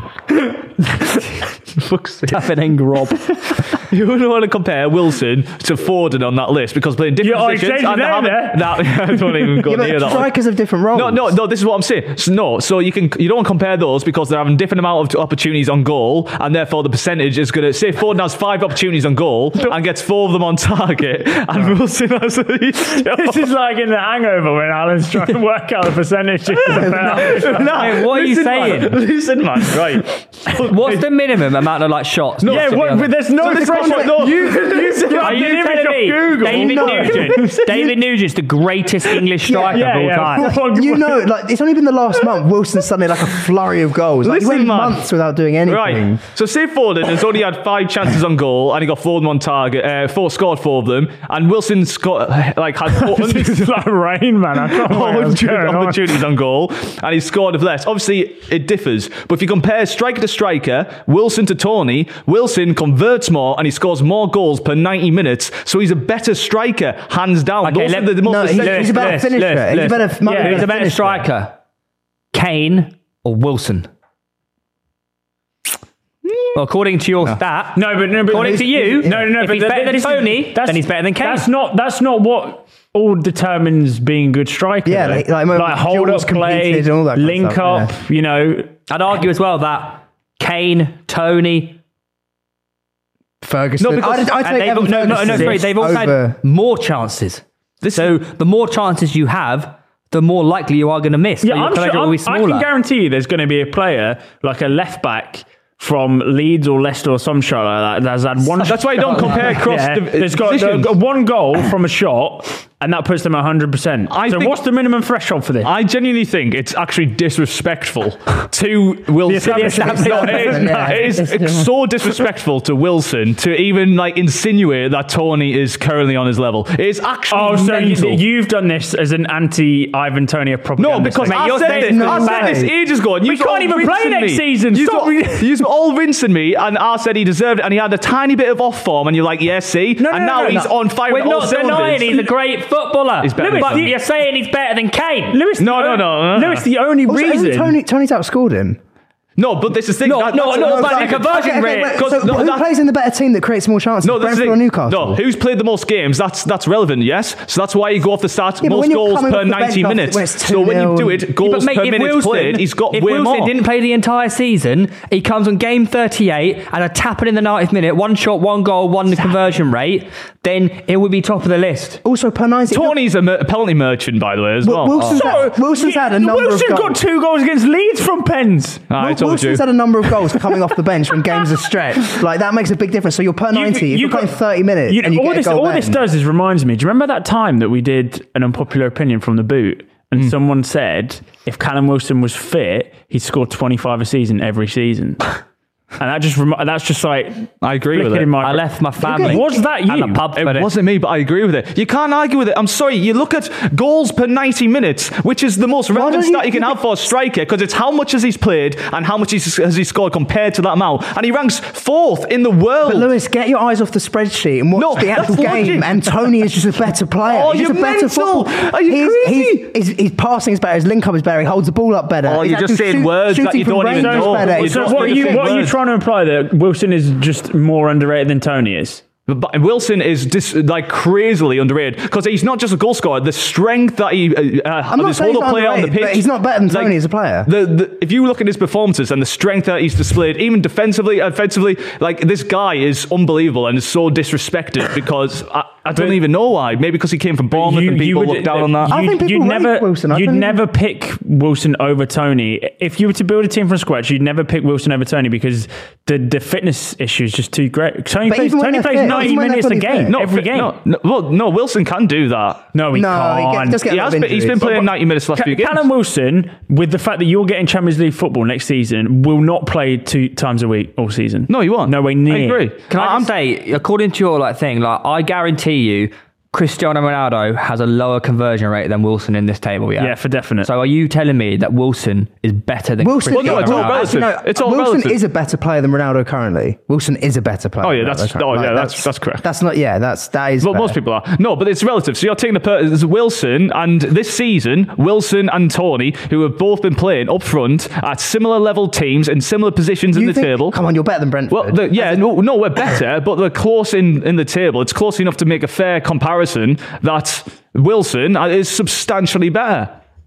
Fuck's sake. David Ngog. You wouldn't want to compare Wilson to Foden on that list because playing different Yeah, I positions. changed and your name having- That, I don't even go Yeah, near but that one. strikers have different roles. No, no, no. This is what I'm saying. So, no, so you can you don't compare those because they're having different amount of opportunities on goal, and therefore the percentage is going to say Foden has five opportunities on goal and gets four of them on target, and Wilson has a This is like in The Hangover when Alan's trying to work out the percentages. no, Wait, what are you listen, saying? Man, listen, man. Right. What's the minimum amount of like shots? No, Yeah, to be what, on but it? there's no So this threshold. contract- no. You, you grabbed Are an you image telling off me Google. David No. Nugent? David Nugent's the greatest English striker Yeah, of all yeah. time. Well, You know, like it's only been the last month. Wilson's suddenly like a flurry of goals. Like, Listen, he went man. months without doing anything. Right. So say Foden has only had five chances on goal and he got four of them on target. Uh, four scored four of them, and Wilson scored like had four This is like rain, man. I can't believe what's going on. opportunities on goal, and he scored of less. Obviously, it differs, but if you compare striker to striker, Wilson to Tony, Wilson converts more and he scores more goals per ninety minutes. So he's a better striker, hands down. Okay, Those let- are the, the most No, he's, essential- he's a better Lewis, finisher. Lewis, he's Lewis. a better. Yeah, Who's a better finisher. striker? Kane or Wilson? Well, according to your stat, No, but no, but according to you, no, no, no. if but he's th- better than this is- Tony, that's- then he's better than Kane. That's not. That's not what all determines being a good striker. Yeah, though. like- like, remember hold Jules up play, competed and all that kind of link stuff, up. You know, I'd argue as well that Kane, Tony, Ferguson. No, because- I'd, I'd and take they've, Evan no, no, no, Ferguson sorry, they've all over. had more chances. so the more chances you have, the more likely you are going to miss. yeah, so your I'm sure. conversion will I'm, be I smaller. can guarantee you, there's going to be a player like a left back from Leeds or Leicester or some shot like that that's had one. That's why you don't compare cross Yeah, div- there's got, positions. got one goal from a shot, and that puts them one hundred percent. I So think- what's the minimum threshold for this? I genuinely think it's actually disrespectful to Wilson. The established- No, it is, Yeah. it is it's so disrespectful to Wilson to even like insinuate that Tony is currently on his level. It's actually Oh, so you, mental. you've done this as an anti-Ivan Toney propaganda. No, because thing. I you're said saying this. no I said way. this ages ago. And We you can't even play next season. You Stop. you all rinsing me, and I said he deserved it, and he had a tiny bit of off form, and you're like, yeah, see, No, no, and no, now no, he's no. on fire. We're on all not denying cylinders. he's a great footballer. He's better Lewis, than Kane. you're saying he's better than Kane. Lewis, No, the no, o- no, no, Lewis, no. the only Also, reason. Tony, Tony's outscored him. No, but this is the thing. No, that- no, that's- no, that's but like- the conversion Okay, okay, rate. wait, 'cause so no, who that- plays in the better team that creates more chances? No, this is Brentford or the- Newcastle? No, who's played the most games? That's that's relevant, yes. So that's why you go off the start Yeah, but most when you're goals coming per off the bench ninety after- minutes. when it's So when you two do nil it, Yeah, goals but mate, per if minute Wilson, played, he's got if way Wilson more. didn't play the entire season, he comes on game thirty-eight and a tapping in the ninetieth minute, one shot, one goal, one the conversion rate, then it would be top of the list. Also, per ninety. Tony's a mer- penalty merchant, by the way, as well. Wilson's, had, Wilson's had a number Wilson's of goals. got two goals against Leeds from pens. Ah, I Wil- told Wilson's you. had a number of goals coming off the bench when games are stretched. Like that makes a big difference. So you're per ninety. If you're playing thirty minutes you know, and you all get this, a goal all then. this does is reminds me. Do you remember that time that we did an unpopular opinion from the boot, and someone said if Callum Wilson was fit, he'd score twenty-five a season every season. and that just remi- that's just like I agree with flicking it. in my I left my family. Was that you? And the pub for It it. wasn't me, but I agree with it. You can't argue with it. I'm sorry. You look at goals per ninety minutes, which is the most relevant don't you- stat you can have for a striker, because it's how much has he played and how much he's, has he scored compared to that amount. And he ranks fourth in the world. But Lewis, get your eyes off the spreadsheet and watch No, the actual that's game. logic. And Tony is just a better player. Oh, he's just you're a better mental. football. Are you he's, crazy? He's, his, his passing is better. His link up is better. He holds the ball up better. Oh, His you're just actual saying words that shooting you from don't even range is know. better. You It's So don't just- what are you think what are you words. trying to imply, that Wilson is just more underrated than Tony is? But Wilson is dis, like crazily underrated, because he's not just a goal scorer. The strength that he, uh, I'm not this saying whole he's player on the underrated, pitch, but he's not better than Tony like, as a player. The, the, if you look at his performances and the strength that he's displayed, even defensively, offensively, like this guy is unbelievable and is so disrespected because I, I don't But- even know why. Maybe because he came from Bournemouth and people look down on that. I think people you'd rate never, Wilson. I you'd don't- never pick Wilson over Tony. If you were to build a team from scratch, you'd never pick Wilson over Tony because the, the fitness issue is just too great. Tony But plays, even when Tony they're plays fit, ninety even when they're minutes a fully game, fit. No, every fi- game. No, no, well, no, Wilson can do that. No, he No, he can't. gets, just get He a lot has of been, he's been injuries. playing ninety minutes the last Ca- few games. Callum Wilson, with the fact that you're getting Champions League football next season, will not play two times a week all season. No, he won't. No way near. I agree. Can I I'm- just say, according to your like thing, like I guarantee you, Cristiano Ronaldo has a lower conversion rate than Wilson in this table. Yeah, Yeah, for definite. So are you telling me that Wilson is better than Wilson, Cristiano Well, no, it's all Ronaldo? relative. Actually, no, It's all Wilson relative. is a better player than Ronaldo currently. Wilson is a better player. Oh, yeah, than that's- Ronaldo currently. oh, yeah, Like, that's- that's correct. That's not. Yeah, that's that is. Well, fair. most people are. No, but it's relative. So you're taking the per- there's Wilson, and this season, Wilson and Tony, who have both been playing up front at similar level teams in similar positions in You the think- table. Come on, you're better than Brentford. Well, the, yeah, no, no, we're better, but they're close in, in the table. It's close enough to make a fair comparison that Wilson is substantially better.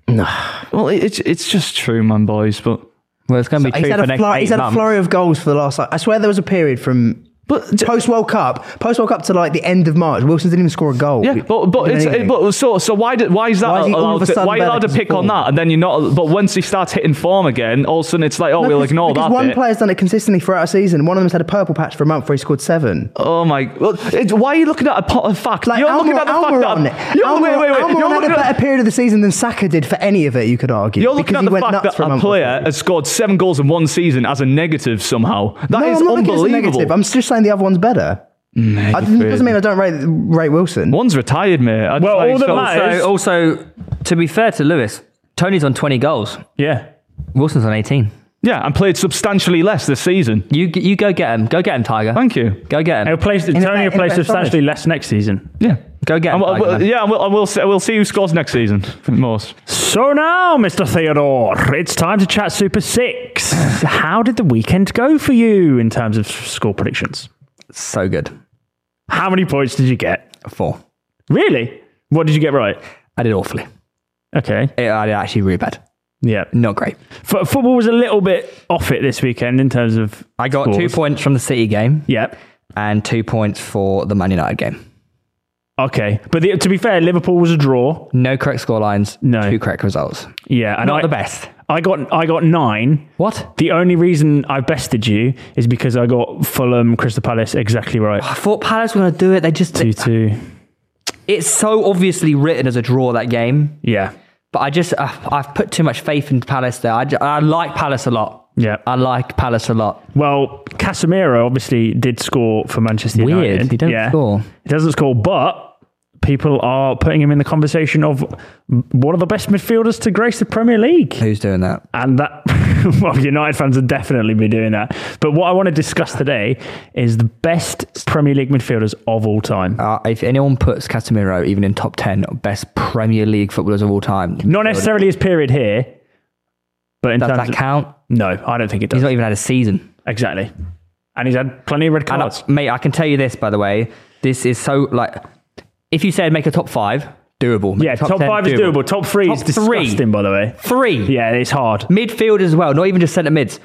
Well, it, it's it's just true, man, boys. But Well, it's going to be he's true had, for a, next flurry, eight he's had a months. flurry of goals for the last. Like, I swear there was a period from but post World Cup, post World Cup to like the end of March. Wilson didn't even score a goal. yeah, but but In it's anything. but so so why did why is that Why is he all allowed of a to, sudden why are you better allowed to because of pick on form? that and then you're not? But once he starts hitting form again, all of a sudden it's like, oh, No, we'll because- ignore because that one bit. player's done it consistently throughout a season. One of them's had a purple patch for a month where he scored seven. Oh my! Well, it's, why are you looking at a, po- a fact? Like you're Almiron, looking at the Almiron, fact that you're, Almiron, wait, wait, wait. Almiron You're had looking a at, better period of the season than Saka did for any of it. You could argue. you're looking because at he the went fact nuts that for a a month player before. has scored seven goals in one season as a negative somehow. That No, is I'm not looking at it as a unbelievable. negative. I'm just saying the other one's better. I, it doesn't mean I don't rate, rate Wilson. One's retired, mate. I Well, just- all that so- matters- Also, also, to be fair to Lewis, Tony's on twenty goals. Yeah. Wilson's on eighteen. Yeah, and played substantially less this season. You you go get him. Go get him, Tiger. Thank you. Go get He'll him. play, Tony a will better- play in a better substantially less next season. Yeah. Go get him. And we'll, Tiger, we'll- man. yeah, and we'll, and we'll, see, we'll see who scores next season. Most. So now, Mister Theodore, it's time to chat Super Six. How did the weekend go for you in terms of score predictions? So good. How many points did you get? Four. Really? What did you get right? I did awfully. Okay. It, I did actually really bad. Yeah. Not great. F- football was a little bit off it this weekend in terms of. I got scores. two points from the City game Yeah. and two points for the Man United game. Okay. But the, to be fair, Liverpool was a draw. No correct score lines. No. Two correct results. Yeah. And Not I, the best. I got I got nine. What? The only reason I bested you is because I got Fulham, Crystal Palace exactly right. I thought Palace were going to do it. They just. two two. It's so obviously written as a draw, that game. Yeah. But I just. Uh, I've put too much faith in Palace there. I, ju- I like Palace a lot. Yeah. I like Palace a lot. Well, Casemiro obviously did score for Manchester Weird. United. He don't score. He doesn't score, but people are putting him in the conversation of one of the best midfielders to grace the Premier League. Who's doing that? And that, well, United fans would definitely be doing that. But what I want to discuss today is the best Premier League midfielders of all time. Uh, if anyone puts Casemiro even in top ten of best Premier League footballers of all time, Not necessarily his period here, but in does terms that of, count? no, I don't think it does. He's not even had a season. Exactly. And he's had plenty of red And, cards. uh, mate, I can tell you this, by the way. This is so, like, if you said make a top five, doable. Make Yeah, a top, ten, five is doable. Top three is Top three. disgusting, by the way. Three. Yeah, it's hard. Midfield as well, not even just centre mids.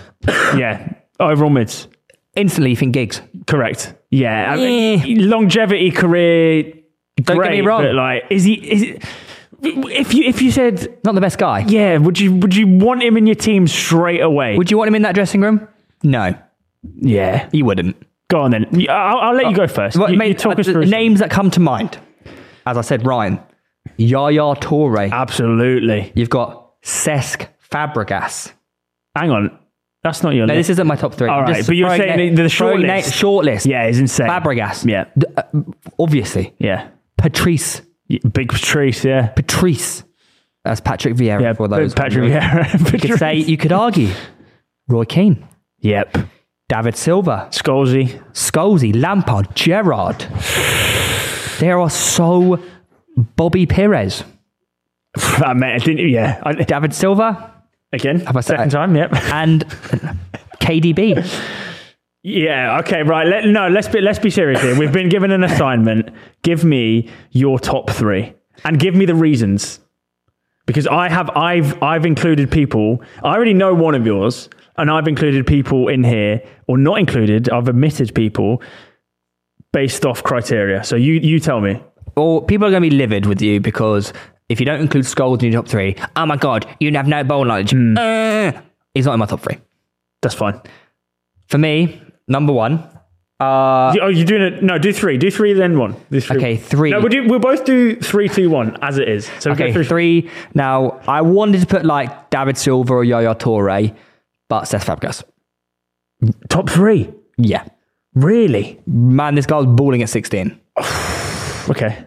Yeah, overall mids. Instantly, you think Giggs. Correct. Yeah, I mean, longevity, career. Don't great, get me wrong. But like, is he? Is it? If you if you said, Not the best guy. yeah, would you would you want him in your team straight away? Would you want him in that dressing room? No, yeah. you wouldn't. Go on then. I'll, I'll let you go first. Well, you, mate, you talk uh, us through. names that come to mind. As I said, Ryan, Yaya Toure. Absolutely. You've got Cesc Fabregas. Hang on. That's not your No, list. this isn't my top three. All I'm right, just but you're throwing saying na- the throwing short na- list. short list. Yeah, it's insane. Fabregas. Yeah. D- uh, obviously. Yeah. Patrice. Yeah, Big Patrice, yeah. Patrice. That's Patrick Vieira Yeah, for those. Patrick wondering. Vieira. You could say, you could argue, Roy Keane, Yep. David Silva, Scholesy. Scholesy, Lampard, Gerrard. There are so Bobby Perez, I mean, I didn't, yeah. I, David Silva, again, Have I said- second time, yep. and K D B. Yeah, okay, right. Let, no, let's be, let's be serious here. We've been given an assignment. Give me your top three and give me the reasons. Because I have, I've, I've included people. I already know one of yours, and I've included people in here, or not included. I've omitted people based off criteria. So you, you tell me. Or people are going to be livid with you because if you don't include Scholes in your top three, oh my God, you have no ball knowledge. Hmm. Uh, he's not in my top three. That's fine. For me, number one. Uh, oh, you're doing it? No, do three. Do three, then one. Do three. Okay, three. No, we'll, do, we'll both do three, two, one as it is. So we'll okay, go through three. Now, I wanted to put like David Silva or Yaya Toure, but Cesc Fabregas. top three. Yeah. Really? Man, this guy was balling at sixteen. Okay.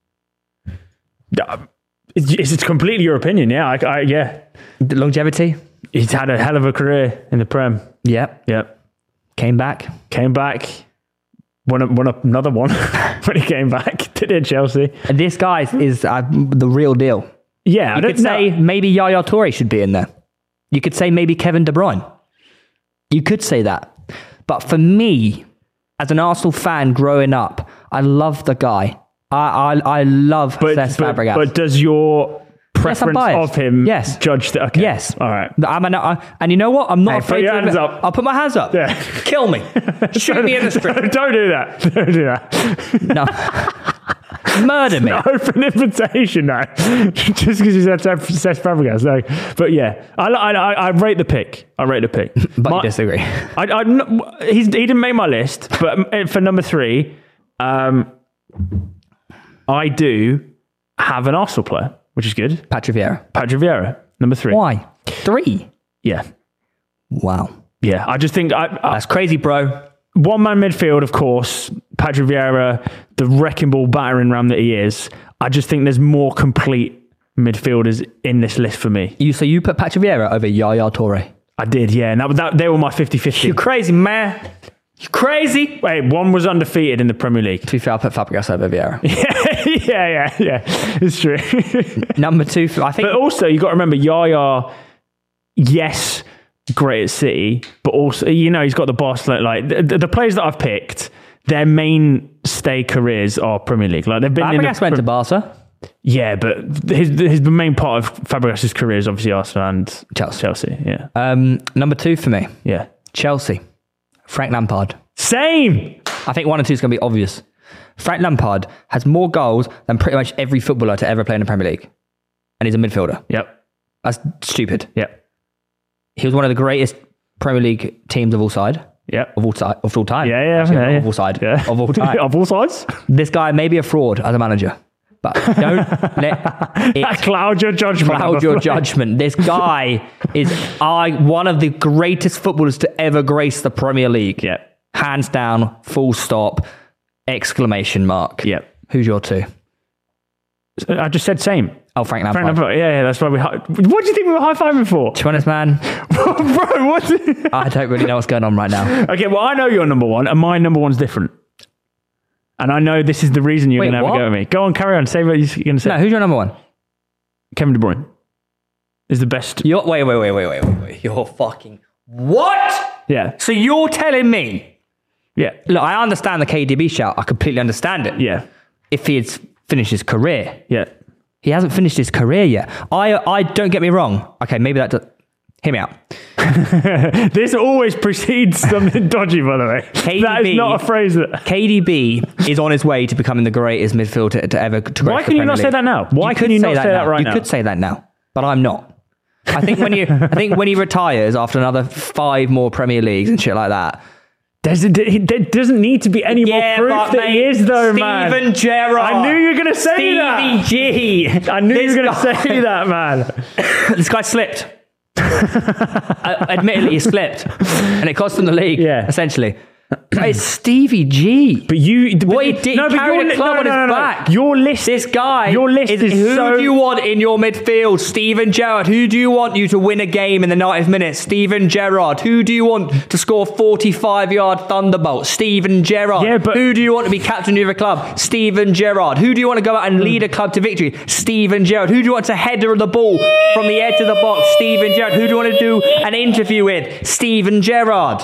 Uh, It's, it's completely your opinion, yeah. I, I, yeah. The longevity? He's had a hell of a career in the Prem. Yeah. Yep. Came back. Came back. Won, a, won a, another one when he came back. Did it at Chelsea. And this guy is uh, the real deal. Yeah. I You don't could say know. maybe Yaya Toure should be in there. You could say maybe Kevin De Bruyne. You could say that. But for me, as an Arsenal fan growing up, I love the guy. I I, I love But, Cesc but, Fabregas. but does your Yes, I'm preference biased. of him Yes. judge that? Okay. Yes. All right. I'm an, I, and you know what? I'm not Hey, afraid put your to hands admit- up. I'll put my hands up. Yeah. Kill me. Shoot me in the street. Don't do that. Don't do that. No. Murder me. Open invitation now. Just because you said Cesc Fabregas. No. But yeah, I, I, I, I rate the pick. I rate the pick. But My- you disagree. I, I, no, he's, he didn't make my list, but for number three, um, I do have an Arsenal player, which is good. Patrick Vieira. Patrick Vieira, number three. Why? Three. Yeah. Wow. Yeah. I just think I, I, That's crazy, bro. one man midfield, of course, Patrick Vieira, the wrecking ball battering ram that he is. I just think there's more complete midfielders in this list for me. You so you put Patrick Vieira over Yaya Toure. I did, yeah. And that, that, they were my fifty-fifty. You crazy, man. You crazy. Wait, one was undefeated in the Premier League. To be fair, I put Fabregas over Vieira. yeah, yeah, yeah. It's true. Number two, I think. But also, you got to remember, Yaya, yes, great at City, but also, you know, he's got the Barcelona. Like the, the players that I've picked, their mainstay careers are Premier League. Like they've been in the, Fabregas went to Barca. yeah, but his his the main part of Fabregas' career is obviously Arsenal and Chelsea. Chelsea. Yeah, Um, number two for me, yeah. Chelsea. Frank Lampard. Same. I think one and two is going to be obvious. Frank Lampard has more goals than pretty much every footballer to ever play in the Premier League. And he's a midfielder. Yep. That's stupid. Yep. He was one of the greatest Premier League teams of all side. Yep. Of all, si- of all time. Yeah, yeah, Actually, yeah, not yeah. Of all side. Yeah. Of all time. of all sides. This guy may be a fraud as a manager. But don't let it That cloud your judgment. cloud your judgment. This guy is I one of the greatest footballers to ever grace the Premier League. Yeah. Hands down, full stop, exclamation mark. Yep. Who's your two? I just said same. Oh, Frank Lampard. Frank Lampard. Yeah, yeah, that's why we. Hi- what do you think we were high fiving for, To be honest, man, bro? What? I don't really know what's going on right now. Okay, well, I know you're number one, and my number one's different. And I know this is the reason you're Wait, going to have what? a go at me. Go on, carry on. Say what you're going to say. No, who's your number one? Kevin De Bruyne is the best. You're, wait, wait, wait, wait, wait, wait, wait. You're fucking... What? Yeah, So you're telling me... yeah, Look, I understand the K D B shout. I completely understand it. yeah, If he had finished his career. yeah. He hasn't finished his career yet. I, I don't get me wrong. Okay, maybe that... Does, hear me out. This always precedes something dodgy, by the way. K D B That is not a phrase that. K D B is on his way to becoming the greatest midfielder to, to ever to grace Why the can you Premier not say League. that now? Why can could you not say that right you now? You could say that now, but I'm not. I think when you, I think when he retires after another five more Premier Leagues and shit like that. There's a, there doesn't need to be any Yeah, more proof but that he mate, is, though, man. Steven Gerrard. I knew you were going to say Stevie that. G. I knew you This were going to guy- say that, man. This guy slipped. uh, admittedly, he slipped, and it cost him the league. Yeah. essentially. But it's Stevie G. But you, What but he it- did, no, he but carried your the li- club no, on no, his no, no. back. Your list, This guy, your list is, who so. do you want in your midfield? Steven Gerrard. Who do you want you to win a game in the ninetieth minute? Steven Gerrard. Who do you want to score forty-five yard thunderbolt? Steven Gerrard. Yeah, but- who do you want to be captain of your club? Steven Gerrard. Who do you want to go out and lead a club to victory? Steven Gerrard. Who do you want to header the ball from the edge of the box? Steven Gerrard. Who do you want to do an interview with? Steven Gerrard.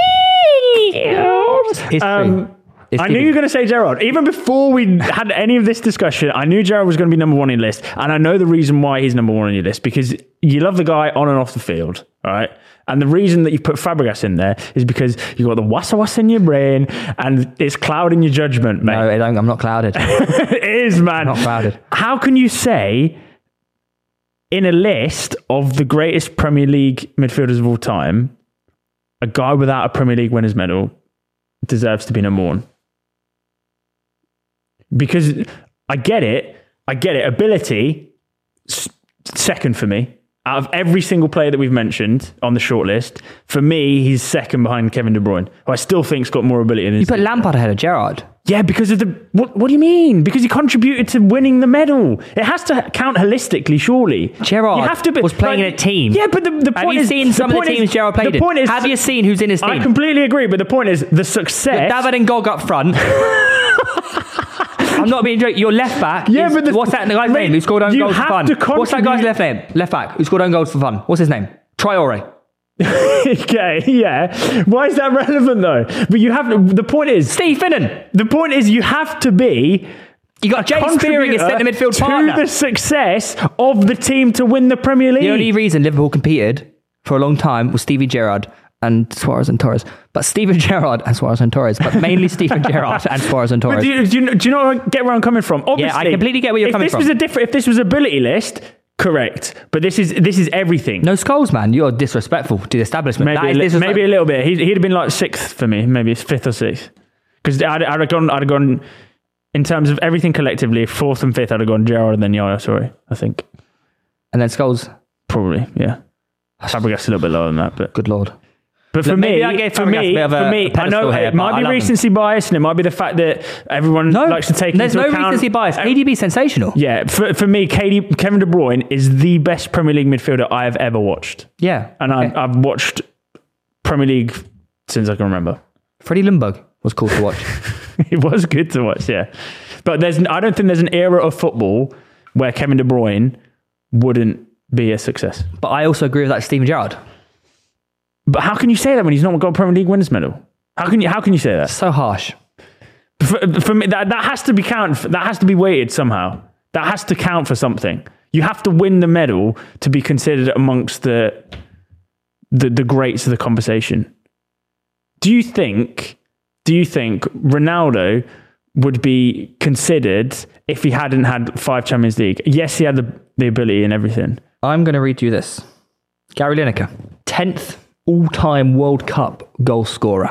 History. Um, It's I knew Stevie. you were going to say Gerrard. Even before we had any of this discussion, I knew Gerrard was going to be number one on your list. And I know the reason why he's number one on your list, because you love the guy on and off the field, all right? And the reason that you put Fabregas in there is because you got the wassa wassa in your brain and it's clouding your judgment, mate. No, I don't, I'm not clouded. It is, man. Not clouded. How can you say in a list of the greatest Premier League midfielders of all time, a guy without a Premier League winners medal deserves to be number one? Because I get it. I get it. Ability, s- second for me. Out of every single player that we've mentioned on the shortlist, for me, he's second behind Kevin De Bruyne, who I still think's got more ability than You his. put Lampard ahead of Gerrard. Yeah, because of the... What, what do you mean? Because he contributed to winning the medal. It has to count holistically, surely. Gerrard You have to be, was playing like, in a team. Yeah, but the, the point Have you is... seen some the of the point teams is- Gerrard played the in? point is, Have you seen who's in his team? I completely agree, but the point is the success... David and Gog up front. I'm not being joking. Your left back. Yeah, is, but the- what's that guy's mate, name? Who scored own you goals for have fun? to What's that guy's contribute- left name? Left back. Who scored own goals for fun? What's his name? Traore. Okay, yeah. Why is that relevant though? But you have to, the point is Steve Finnan. the point is you have to be You got Jay Spearing as centre midfield to partner. the success of the team to win the Premier League. The only reason Liverpool competed for a long time was Stevie Gerrard and Suarez and Torres. But Steven Gerrard and Suarez and Torres. But mainly Steven Gerrard and Suarez and But Torres. do you, do, you, do you not get where I'm coming from? Obviously, I completely get where you're if coming this from. Was a different, if this was ability list, correct. But this is this is everything. No Scholes, man. You're disrespectful to the establishment. maybe, That a is li- disrespect- maybe a little bit. He'd, he'd have been like sixth for me, maybe fifth or sixth. Because I'd, I'd have gone, I'd have gone in terms of everything collectively, fourth and fifth. I'd have gone Gerrard and then Yaya. Sorry, I think And then Scholes. probably yeah. Fabregas a little bit lower than that, but Good lord. But for Look, maybe me, I gave for Fabregas a me, bit of a- for me, a I know pedestal here, it but might I be love him. recency bias, and it might be the fact that everyone No, likes to take there's into no account. recency bias. A D B sensational. Yeah, for, for me, K D, Kevin De Bruyne is the best Premier League midfielder I have ever watched, Yeah. and okay. I, I've watched Premier League since I can remember. Freddie Ljungberg was cool to watch. It was good to watch, yeah. But there's, I don't think there's an era of football where Kevin De Bruyne wouldn't be a success. But I also agree with that Steven Gerrard. But how can you say that when he's not got a Premier League winners medal? How can you? How can you say that? So harsh. For, for me, that, that has to be count. That has to be weighted somehow. That has to count for something. You have to win the medal to be considered amongst the the, the greats of the conversation. Do you think? Do you think Ronaldo would be considered if he hadn't had five Champions League? Yes, he had the, the ability and everything. I'm going to read you this. Gary Lineker, tenth all-time World Cup goal scorer.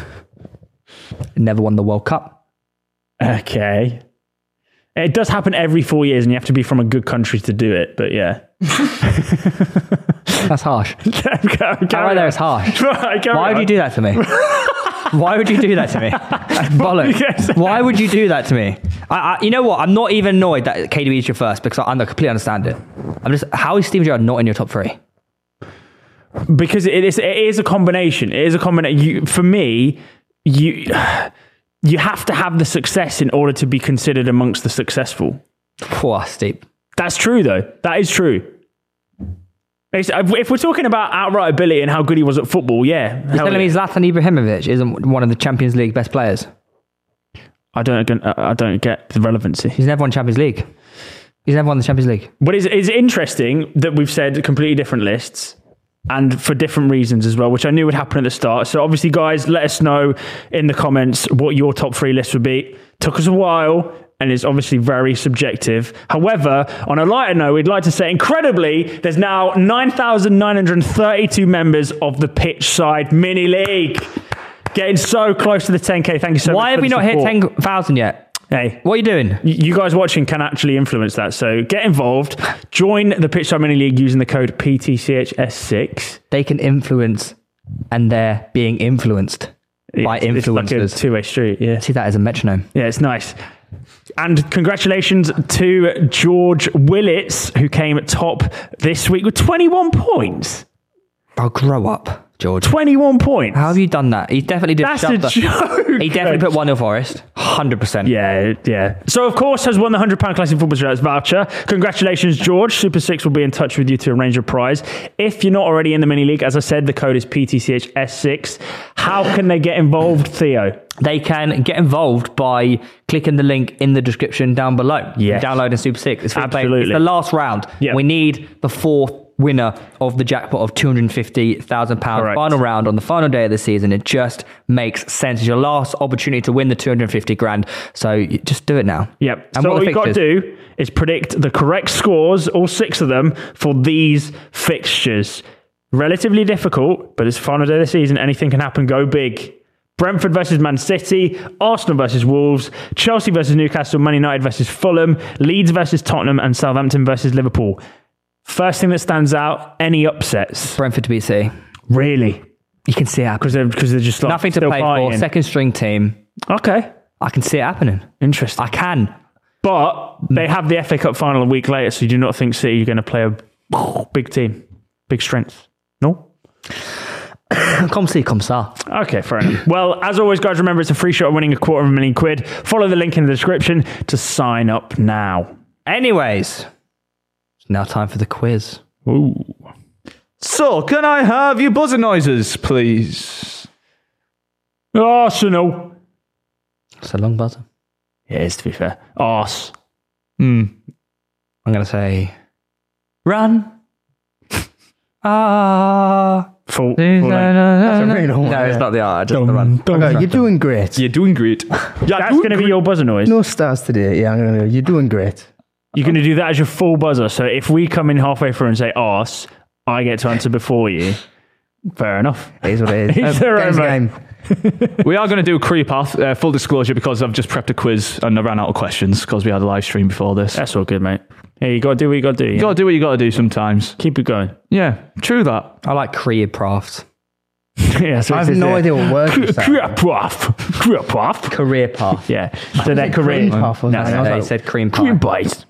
Never won the World Cup. Okay. It does happen every four years, and you have to be from a good country to do it. But yeah, That's harsh. Carry That right there on. is harsh. Right, carry Why would on. you do that to me? Why would you do that to me? Bollocks. Why would you do that to me? I, I, you know what? I'm not even annoyed that K D B is your first because I, I completely understand it. I'm just, how is Steven Gerrard not in your top three? Because it is, it is a combination. It is a combination. You, for me, you you have to have the success in order to be considered amongst the successful. Poor steep. That's true, though. That is true. It's- If we're talking about outright ability and how good he was at football, yeah. You're hell telling me yeah. Zlatan Ibrahimovic isn't one of the Champions League best players? I don't. I don't get the relevancy. He's never won Champions League. He's never won the Champions League. But it's, it's interesting that we've said completely different lists and for different reasons as well, which I knew would happen at the start. So obviously, guys, let us know in the comments what your top three list would be. Took us a while and it's obviously very subjective. However, on a lighter note, we'd like to say, incredibly, there's now nine thousand nine hundred thirty-two members of the Pitch Side Mini League. Getting so close to the ten K. Thank you so much Why have for we the not hit support. ten thousand yet? Hey, What are you doing? y- you guys watching can actually influence that. So get involved. Join the Pitchside Mini League using the code P T C H S six. They can influence, and they're being influenced by It's like a influencers. two-way street. Yeah, See that as a metronome. yeah, it's nice. And congratulations to George Willits, who came top this week with twenty-one points. I'll grow up, George. twenty-one points. How have you done that? He definitely did. That's shove a the- joke. He definitely put one nil Forest. one hundred percent. Yeah, yeah. So, of course, has won the one hundred pound Classic Football Shirts voucher. Congratulations, George. Super Six will be in touch with you to arrange a prize. If you're not already in the mini league, as I said, the code is P T C H S six. How can they get involved, Theo? They can get involved by clicking the link in the description down below. Yes. Downloading Super Six. It's free to play. Absolutely. It's the last round. Yeah. We need the fourth winner of the jackpot of two hundred fifty thousand pounds. Correct. Final round on the final day of the season. It just makes sense. It's your last opportunity to win the two hundred fifty grand. So you just do it now. Yep. And so what all are the you've got to fixtures? do is predict the correct scores, all six of them, for these fixtures. Relatively difficult, but it's the final day of the season. Anything can happen. Go big. Brentford versus Man City, Arsenal versus Wolves, Chelsea versus Newcastle, Man United versus Fulham, Leeds versus Tottenham, and Southampton versus Liverpool. First thing that stands out, any upsets? Brentford to beat City. Really? You can see it happen. Because they're, because they're just like Nothing to still play fighting. for. Second string team. Okay. I can see it happening. Interesting. I can. But they have the F A Cup final a week later, so you do not think City are going to play a big team, big strength? No? Come see, come sa. Okay, fair enough. Well, as always, guys, remember it's a free shot of winning a quarter of a million quid. Follow the link in the description to sign up now. Anyways, it's now time for the quiz. Ooh. So, can I have your buzzer noises, please? Arsenal. It's a long buzzer. Yeah, it is, to be fair. Arse. Hmm. I'm going to say, run. Ah. Full, full No, length. That's a really long one, no, it's yeah. not the R, just the run. Okay, you're doing great. You're doing great. Yeah, That's going to be your buzzer noise. No stars today. Yeah, I'm gonna. You're doing great. You're going to do that as your full buzzer. So if we come in halfway through and say arse, I get to answer before you. Fair enough. It is what it is. It's all right, Game's mate. game. We are going to do a career path, uh, full disclosure, because I've just prepped a quiz and I ran out of questions because we had a live stream before this. That's all good, mate. Yeah, you got to do what you got to do. You Yeah? got to do what you got to do sometimes. Keep it going. Yeah, true that. I like career crafts. Yeah, so I it's have no a- idea what word you said. Career path. Career path. Career path. Yeah. So their career. cream puff or No, something. no, I was They like, said cream pie. Cream bites.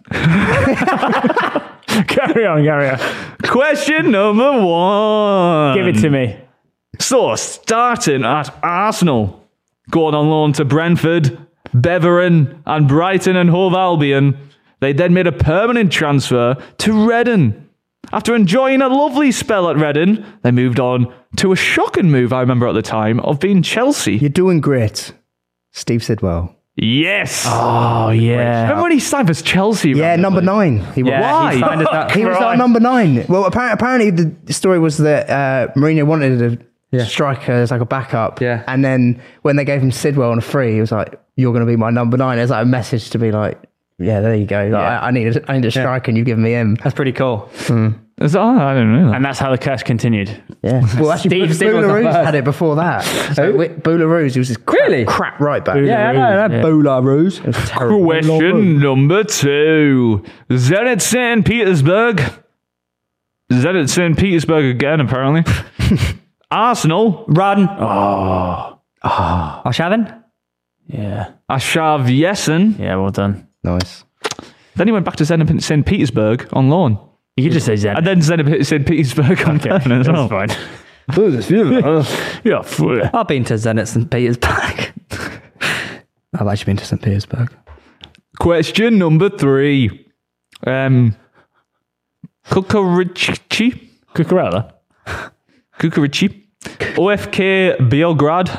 Carry on, carry on. Question number one. Give it to me. So, starting at Arsenal, going on loan to Brentford, Beveren, and Brighton and Hove Albion, they then made a permanent transfer to Reading. After enjoying a lovely spell at Reading, they moved on to a shocking move, I remember at the time, of being Chelsea. You're doing great. Steve Sidwell. Yes! Oh, yeah. Remember when he signed for Chelsea? Yeah, randomly? number nine. He was. Yeah, Why? he signed us that. He was our Christ. number nine. Well, apparently, apparently the story was that uh, Mourinho wanted a striker as like a backup. Yeah. And then when they gave him Sidwell on a free, he was like, "You're going to be my number nine." It's like a message to be like, "Yeah, there you go. Like, Yeah. I, I need a, I need a striker, and you've given me him." That's pretty cool. Is that- oh, I didn't know that. And that's how the curse continued. Yeah. Well, actually, Steve Sidwell's the Boularus first. had it before that. So Boularus, he was this crap, Really? crap right back. Yeah, I know, that Boularus. It was terrible. Question number two. Zenit Saint Petersburg. Zenit Saint Petersburg again, apparently. Arsenal. Run. Oh, Arshavin? yeah. Ashav Yesen. Yeah, well done. Nice. Then he went back to Zenit Saint Petersburg on loan. You could just say Zen. And then Zenit Saint Petersburg on Okay, permanent as well. that's fine. Yeah, f- I've been to Zenit Saint Petersburg. I've actually been to Saint Petersburg. Question number three. Um, Kukarici. Cucurella. Kukarici. O F K Beograd.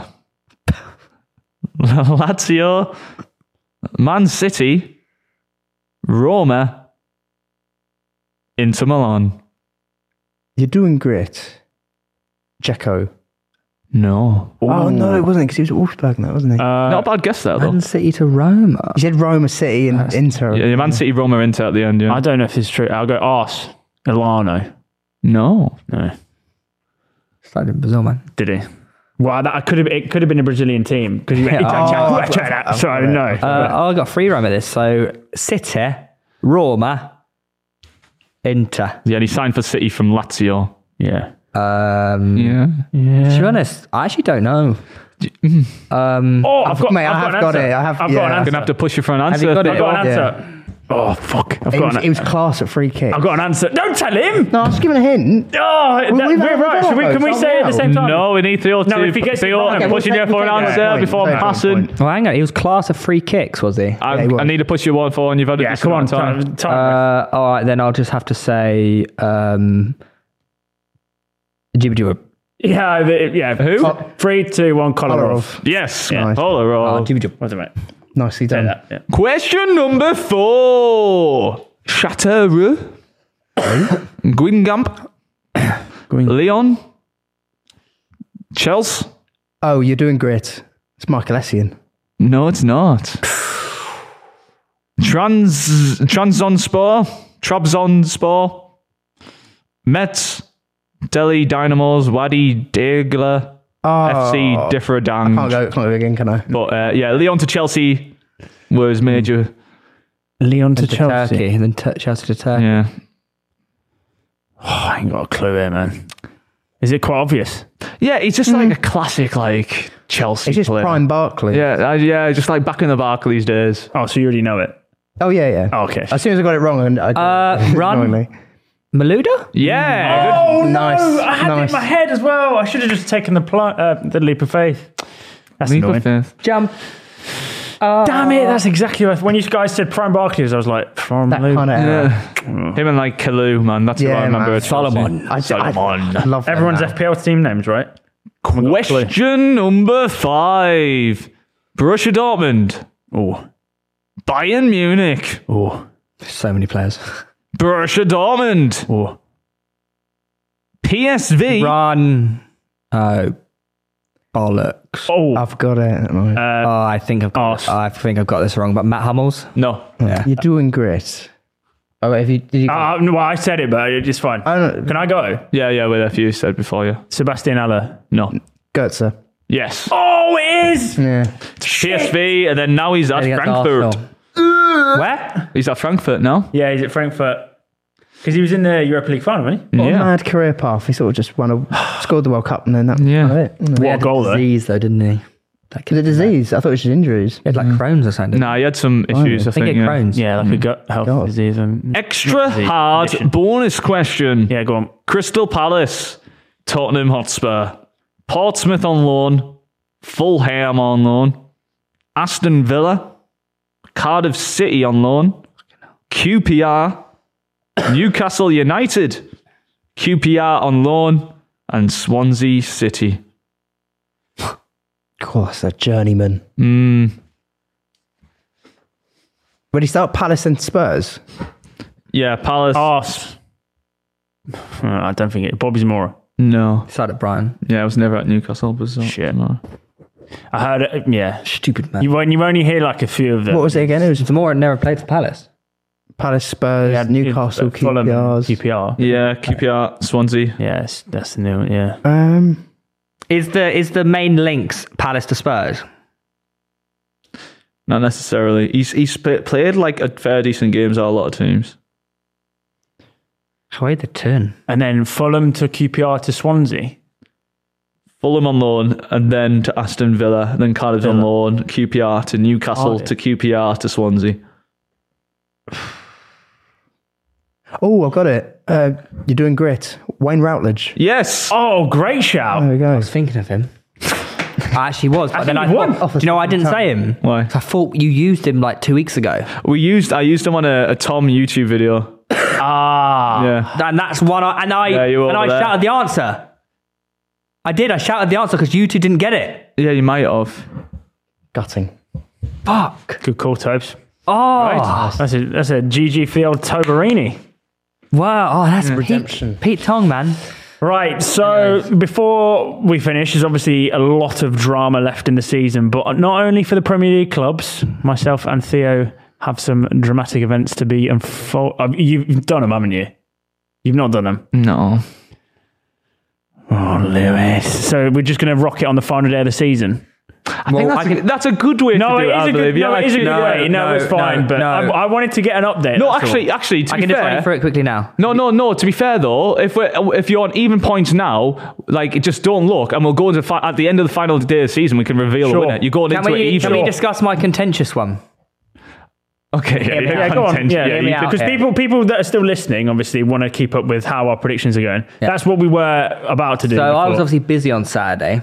Lazio. Man City. Roma. Inter Milan. You're doing great. Jekko. No. Oh, no, it wasn't because he was at Wolfsburg now, wasn't he? Uh, Not a bad guess there, though. Man City to Roma. you said Roma City and Inter. Yeah, Man City, Roma, Inter at the end, yeah. I don't know if this is true. I'll go arse. Ilano. No. No. Started in Brazil, man. Did he? Well, that could have it could have been a Brazilian team because you. Yeah. Oh, I've got- so I didn't know. Uh, I got free run with this. So City, Roma, Inter. Yeah, and he signed for City from Lazio. yeah. Um, Yeah. To be honest, I actually don't know. Um, Oh, I've got. mate, I I've have got, got an answer. it. I have- I've yeah. got an I'm answer. gonna have to push you for an answer. you got it? I've got an Yeah. answer. Oh fuck! I've He got was, an. he was class at free kick. I've got an answer. Don't tell him. No, I was giving a hint. Oh, that, we've we're had- right. we've Should we, had can we votes, say it at the aren't same we? time? No, we need Theo to. No, if he gets it Theo, wrong, I'm okay, pushing we'll you take- for an we'll take answer that point. before I'm Take that passing. point. well, hang on. He was class of free kicks, was he? I, Yeah, he was. I need to push you one for, and you've had it. Yeah, this come on. amount of time. Time. time. Uh, all right, then I'll just have to say um, Jibba Jibba. yeah, the- yeah. Who? Oh, Three, two, one. Kolarov. Yes, Yeah. Nice. Oh, Kolarov. Jibba Jibba. What's it, mate? Nicely Say done. that. Yeah. Question number four. Chateauroux, Guingamp, Leon, Chelsea. Oh, you're doing great. It's Michael Essien. No, it's not. Trans Trabzonspor, Trabzonspor, Metz, Delhi Dynamos, Wadi Degla, Oh, F C Differdang. Can't go, can't go again, can I? But uh, yeah, Leon to Chelsea was major. Leon to To Chelsea. Turkey, and then t- Chelsea to Turkey. Yeah. Oh, I ain't got a clue here, man. Is it quite obvious? Yeah, he's just like a classic, like Chelsea It's just player. prime Barkley. Yeah, uh, yeah, just like back in the Barclays days. Oh, so you already know it. Oh, yeah, yeah. Oh, okay. As soon as I got it wrong, and I Uh, Run. annoyingly. Maluda? Yeah. Oh no! Nice, I had it nice. in my head as well. I should have just taken the pl- uh, the leap of faith. That's Leap of annoying. faith. Jump. Damn it! That's exactly what. When you guys said Prime Barclays, I was like, Prime That Luke. kind of era. Him and like Kalou, man. That's who Yeah, I remember. man. at Chelsea. Solomon. I, Solomon. I love that Everyone's now. F P L team names, right? Question number five. Borussia Dortmund, Oh, Bayern Munich, oh, So many players. Borussia Dortmund, oh. P S V, Run. Oh, bollocks. Oh, I've got it. No. uh, Oh, I think I've got. Arse. I think I've got this wrong. But Matt Hummels. No. Yeah. You're doing great. Oh, if you did you? uh, no, well, I said it, but it's fine. I don't know. Can I go? Yeah, yeah, with a few said before you. Sebastian Aller. No. Götze. Yes. Oh, it is. Yeah. P S V, and then now he's at Against Frankfurt. Arsenal. Where? He's at Frankfurt now. Yeah, he's at Frankfurt. Because he was in the Europa League final, wasn't he? What a Yeah. mad career path. He sort of just won a, scored the World Cup and then that Yeah. was it. wasn't it? He What a had goal, though. disease, though, didn't he? That kid The disease. I thought it was just injuries. He had like Crohn's or something. Nah, he had some issues, I I think think. he had yeah. Crohn's. Yeah, like a gut health God. disease. Um, Extra disease hard condition. bonus question. Yeah, go on. Crystal Palace, Tottenham Hotspur, Portsmouth on loan, Fulham on loan, Aston Villa, Cardiff City on loan, Q P R, Newcastle United, Q P R on loan, and Swansea City. Of course, a journeyman. Mm, When he start Palace and Spurs. yeah, Palace. Oh, s- Uh, I don't think it. Bobby's Mora. No. Started at Brighton. Yeah, I was never at Newcastle. But so, Shit. No. I heard it. Yeah. Stupid man. You won't, you only hear like a few of them. What was it again? It was Zamora never played for Palace. Palace, Spurs, Yeah, Newcastle, Q P Rs. Q P R. Yeah, Q P R, Swansea. Yes, that's the new one. Yeah. Um, Is the is the main links Palace to Spurs? Not necessarily. He's he's sp- played like a fair decent games at a lot of teams. How the turn? And then Fulham to Q P R to Swansea. Fulham on loan, and then to Aston Villa, and then Cardiff on Villa. loan, Q P R to Newcastle, Cardiff. to Q P R to Swansea. oh, I've got it. Uh, you're doing great. Wayne Routledge. Yes. Oh, great shout. There we go. I was thinking of him. I actually was, but I then think I you won. thought, do you know why I didn't say him? Why? I thought you used him like two weeks ago. We used I used him on a, a Tom YouTube video. Ah. Yeah. And that's one. I, and I Yeah, you were and I over there. shouted the answer. I did. I shouted the answer because you two didn't get it. Yeah, you might have. Gutting. Fuck. Good call, Tobes. Oh. That's a that's a G G for the old Toberini. Wow. Oh, that's Redemption. Pete, Pete Tong, man. Right, so before we finish, there's obviously a lot of drama left in the season, but not only for the Premier League clubs, myself and Theo have some dramatic events to be unfold. Uh, you've done them, haven't you? You've not done them. No. Oh, Lewis. So we're just going to rock it on the final day of the season? I think that's, I a, can- that's a good way No, to do it it, is I a believe. good, Yeah, no, it is a actually, good no, way. No, no, it's fine. no, but no. I, I wanted to get an update. No, that's all. actually, actually, to I be can just fair, run through it quickly now. No, no, no. To be fair though, if we're if you're on even points now, like just don't look, and we'll go into fi- at the end of the final day of the season, we can reveal Sure. the winner. You're going Can into it we, even. can we discuss my contentious one? Okay, yeah, Yeah, yeah, Yeah, go on. content, Yeah, yeah, hear me you out. can- because Yeah. people, people that are still listening, obviously, want to keep up with how our predictions are going. That's what we were about to do. So I was before. obviously busy on Saturday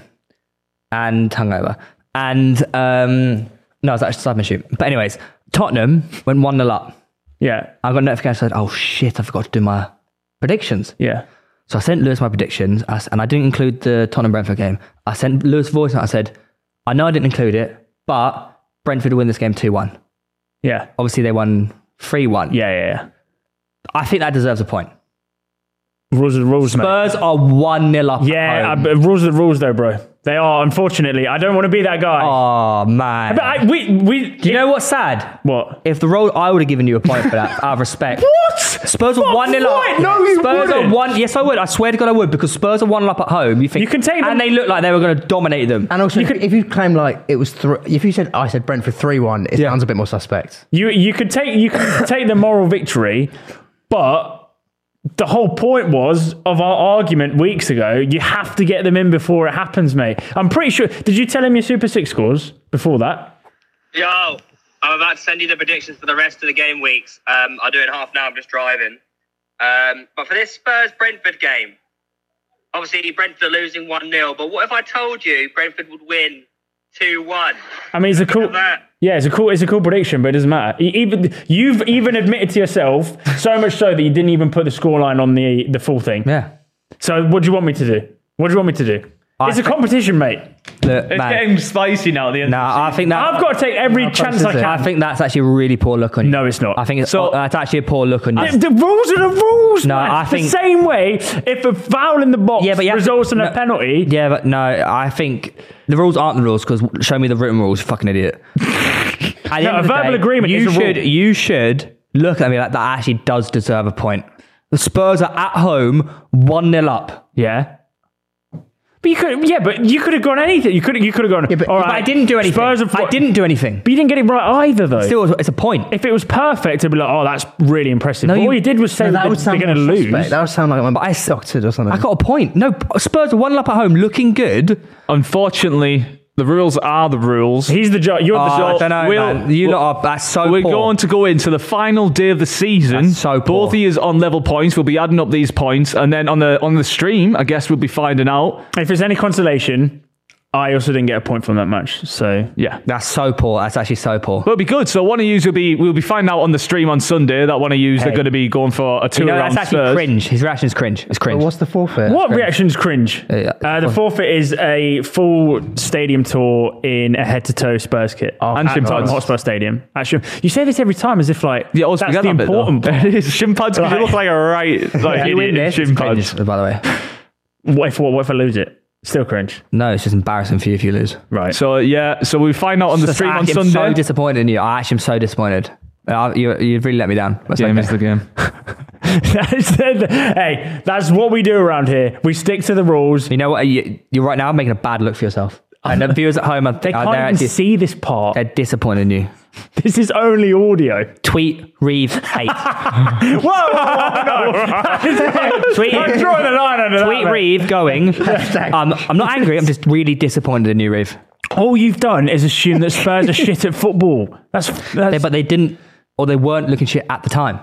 and hungover. And um, no, I was actually side shoot. But anyways, Tottenham went one nil up. yeah, I got a notification that said, oh shit, I forgot to do my predictions. yeah. So I sent Lewis my predictions I s- and I didn't include the Tottenham Brentford game. I sent Lewis a voice note. I said, I know I didn't include it, but Brentford will win this game two one. Yeah, Obviously, they won three one. yeah, yeah, yeah. I think that deserves a point. Rules are the rules, mate. Spurs are one nil up. Yeah, at I, home. but rules are the rules, though, bro. They are, unfortunately. I don't want to be that guy. Oh, man. But I, we, we, Do you know what's sad? what? If the role, I would have given you a point for that, out of respect. What? Spurs are What? one nil up. What? No, you Spurs wouldn't. are one. Yes, I would. I swear to God, I would because Spurs are one nil up at home. You think You can take them- and they look like they were going to dominate them. And also, if, if you claim like it was, thr if you said I said Brentford three one, it Yeah. sounds a bit more suspect. You you could take you could take the moral victory, but the whole point was of our argument weeks ago. You have to get them in before it happens, mate. I'm pretty sure. Did you tell him your Super Six scores before that? Yo, I'm about to send you the predictions for the rest of the game weeks. Um, I'll do it in half now. I'm just driving. Um, but for this Spurs Brentford game, obviously Brentford are losing one nil. But what if I told you Brentford would win two one? I mean, it's a cool. at that. Yeah, it's a cool. It's a cool prediction, but it doesn't matter. E- Even you've even admitted to yourself so much so that you didn't even put the scoreline on the the full thing. Yeah. So what do you want me to do? What do you want me to do? I it's a think- competition, mate. Look, It's man. getting spicy now at the end. Nah, I think that. I've got to take every chance I is it? can. I think that's actually a really poor look on you. No, it's not. I think it's, So- that's actually a poor look on you. The, the rules are the rules, No, man. I think- the same way. If a foul in the box Yeah, but you have to- results in no. a penalty, Yeah, but no, I think the rules aren't the rules because show me the written rules, you fucking idiot. At the No, end a of the verbal day, agreement You is a should, rule. you should look at me like that. Actually, does deserve a point. The Spurs are at home, one nil up. yeah. But you could, yeah, but you could have gone anything. You could, you could have gone. but- all But right, I didn't do anything. Spurs have, I didn't do anything. But you didn't get it right either, though. Still, it's a point. if it was perfect, it'd be like, oh, that's really impressive. No, But you- all you did was say No, that that would they're sound going to more lose. suspect. That would sound like I'm I s- doctored or something. I got a point. No, Spurs are one nil up at home, looking good. Unfortunately, the rules are the rules. He's the judge. You're Oh, the I judge. don't know, We'll- man. You we'll- lot are, that's so We're poor. going to go into the final day of the season. That's so poor. Both of you on level points. We'll be adding up these points, and then on the on the stream, I guess we'll be finding out. If there's any consolation, I also didn't get a point from that match. So Yeah. That's so poor. That's actually so poor. But it'll be good. So one of you will be we'll be finding out on the stream on Sunday that one of you are Hey. going to be going for a two You know, around that's actually Spurs. cringe. His reaction is cringe. It's cringe. But what's the forfeit? what reaction's cringe? Yeah, uh, the forfeit is a full stadium tour in a head-to-toe Spurs kit. Oh, And at shin Tottenham pads. Hotspur Stadium. Actually, you say this every time as if like Yeah, always that's forget the that bit, though. important part. It is shin pads because you look like a right like If you win idiot in this, it's shin cringe, pads. by the way. What if, what, what if I lose it? Still cringe. No, it's just embarrassing for you if you lose. Right. So yeah, so we find out on the Just stream on actually, I'm Sunday. so disappointed in you. I actually am so disappointed. Uh, you, you've really let me down. That's Game okay. is the game. That's the- hey, that's what we do around here. We stick to the rules. You know what? You, you're right now making a bad look for yourself. And the viewers at home, are, They are can't they're, even actually- see this part. they're disappointed in you. This is only audio. Tweet Reeve hate. Whoa, whoa, whoa, no. Tweet, I'm drawing the line under that. tweet mate. Reeve going. Um, I'm not angry. I'm just really disappointed in you, Reeve. All you've done is assume that Spurs are shit at football. That's, that's They, but they didn't, or they weren't looking shit at the time.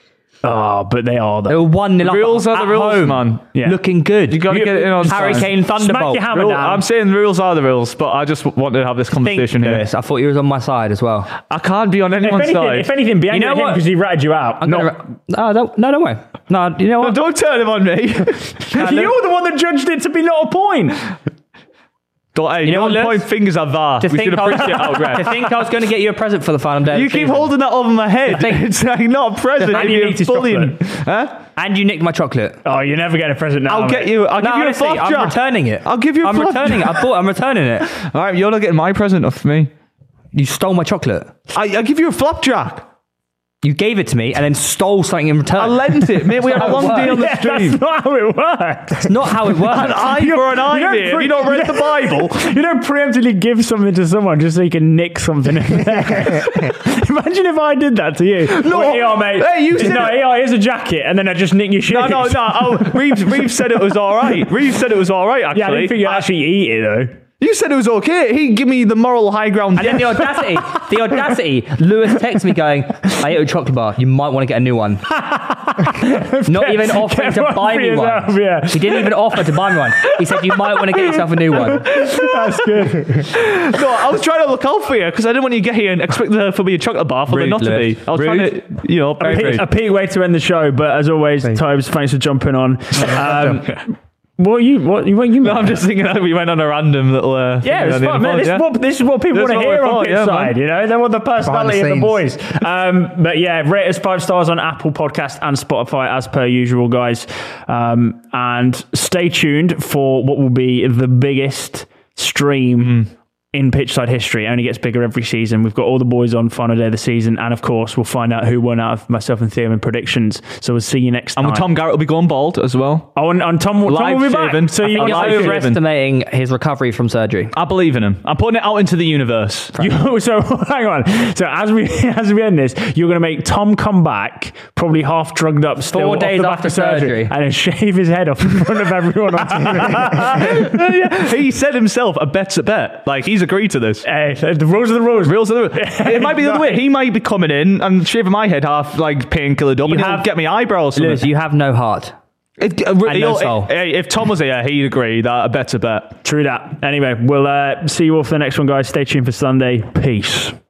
oh, but they are They though. were one nil up Rules are at the rules, home, man. Yeah. looking good. You got to You- get it in on Harry time. Kane Smack Thunderbolt. your hammer Rule- down. I'm saying the rules are the rules, but I just wanted to have this Think, conversation here. Lewis, I thought you was on my side as well. I can't be on if anyone's anything, side. if anything, be angry know at him what? because he ratted you out. I'm Not- gonna, no, don't, no, don't worry. No, you know Well, what? don't turn him on me. You're the one that judged it to be not a point. Don't, hey, You know don't what, point Lewis? fingers at V A R. To We think, should I was, appreciate how to red. think I was going to get you a present for the final day. You of the keep season. holding that over my head. Think- It's like not a present. And if you you're need his bullying. Huh? And you nicked my chocolate. Oh, you're never getting a present now. I'll mate. get you. I'll No, give you a honestly, I'm flapjack. returning it. I'll give you a I'm flapjack. returning it. I bought. I'm returning it. All right, you're not getting my present off me. You stole my chocolate. I, I give you a flapjack. You gave it to me and then stole something in return. I lent it, mate. We had a long day on the Yeah, stream. that's not how it works. That's not how it works. An eye for an eye, don't mate. Have pre- you not read you the Bible? You don't preemptively give something to someone just so you can nick something in there. Imagine if I did that to you. No. Well, here, mate. Hey, you said No, it- here, here's a jacket, and then I just nick your shoes. No, no, no. Oh, Reeves, Reeves said it was all right. Reeves said it was all right, actually. Yeah, I didn't think you'd actually eat it, though. You said it was okay. He give me the moral high ground. And then the audacity, the audacity. Lewis texts me going, "I ate a chocolate bar. You might want to get a new one." Not even offering Get to one buy for me yourself, one. yeah. He didn't even offer to buy me one. He said, "You might want to get yourself a new one." That's good. No, I was trying to look out for you because I didn't want you to get here and expect there for me a chocolate bar for there Rude, not to Lewis. be. I was Rude. trying to, you know, A peak, a peak way to end the show, but as always, Tobes, thanks for jumping on. Um, what you? What you? What you? No, I'm just thinking that we went on a random little. Uh, Yeah, thing it's on the fun, man. pod, This, yeah. is what, this is what people This is want to what hear we on thought, Pitch yeah, Side, man. you know? They want the personality of Behind the the boys. Um, but yeah, rate us five stars on Apple Podcast and Spotify as per usual, guys. Um, and stay tuned for what will be the biggest stream in Pitchside history. It only gets bigger every season. We've got all the boys on final day of the season, and of course, we'll find out who won out of myself and Theo in predictions. So we'll see you next And time. Tom Garrett will be going bald as well. Oh, and, and Tom, Tom Live will be shaven. back. So you I'm You're live shaven. overestimating his recovery from surgery. I believe in him. I'm putting it out into the universe. You, so hang on. So as we as we end this, you're going to make Tom come back, probably half drugged up, still Four off days the back after of surgery, surgery. and then shave his head off in front of everyone on T V. Yeah, he said himself, a bet's a bet. Like, he's agreed to this. Hey, the rules are the rules. Real to the, it might be the other way. He might be coming in and shaving my head half, like painkillered up, You and he'll have- get me eyebrows. Lewis, you have no heart. It, uh, And no he'll- soul. hey, if Tom was here, he'd agree that a bet's a bet. True that. Anyway, we'll uh, see you all for the next one, guys. Stay tuned for Sunday. Peace.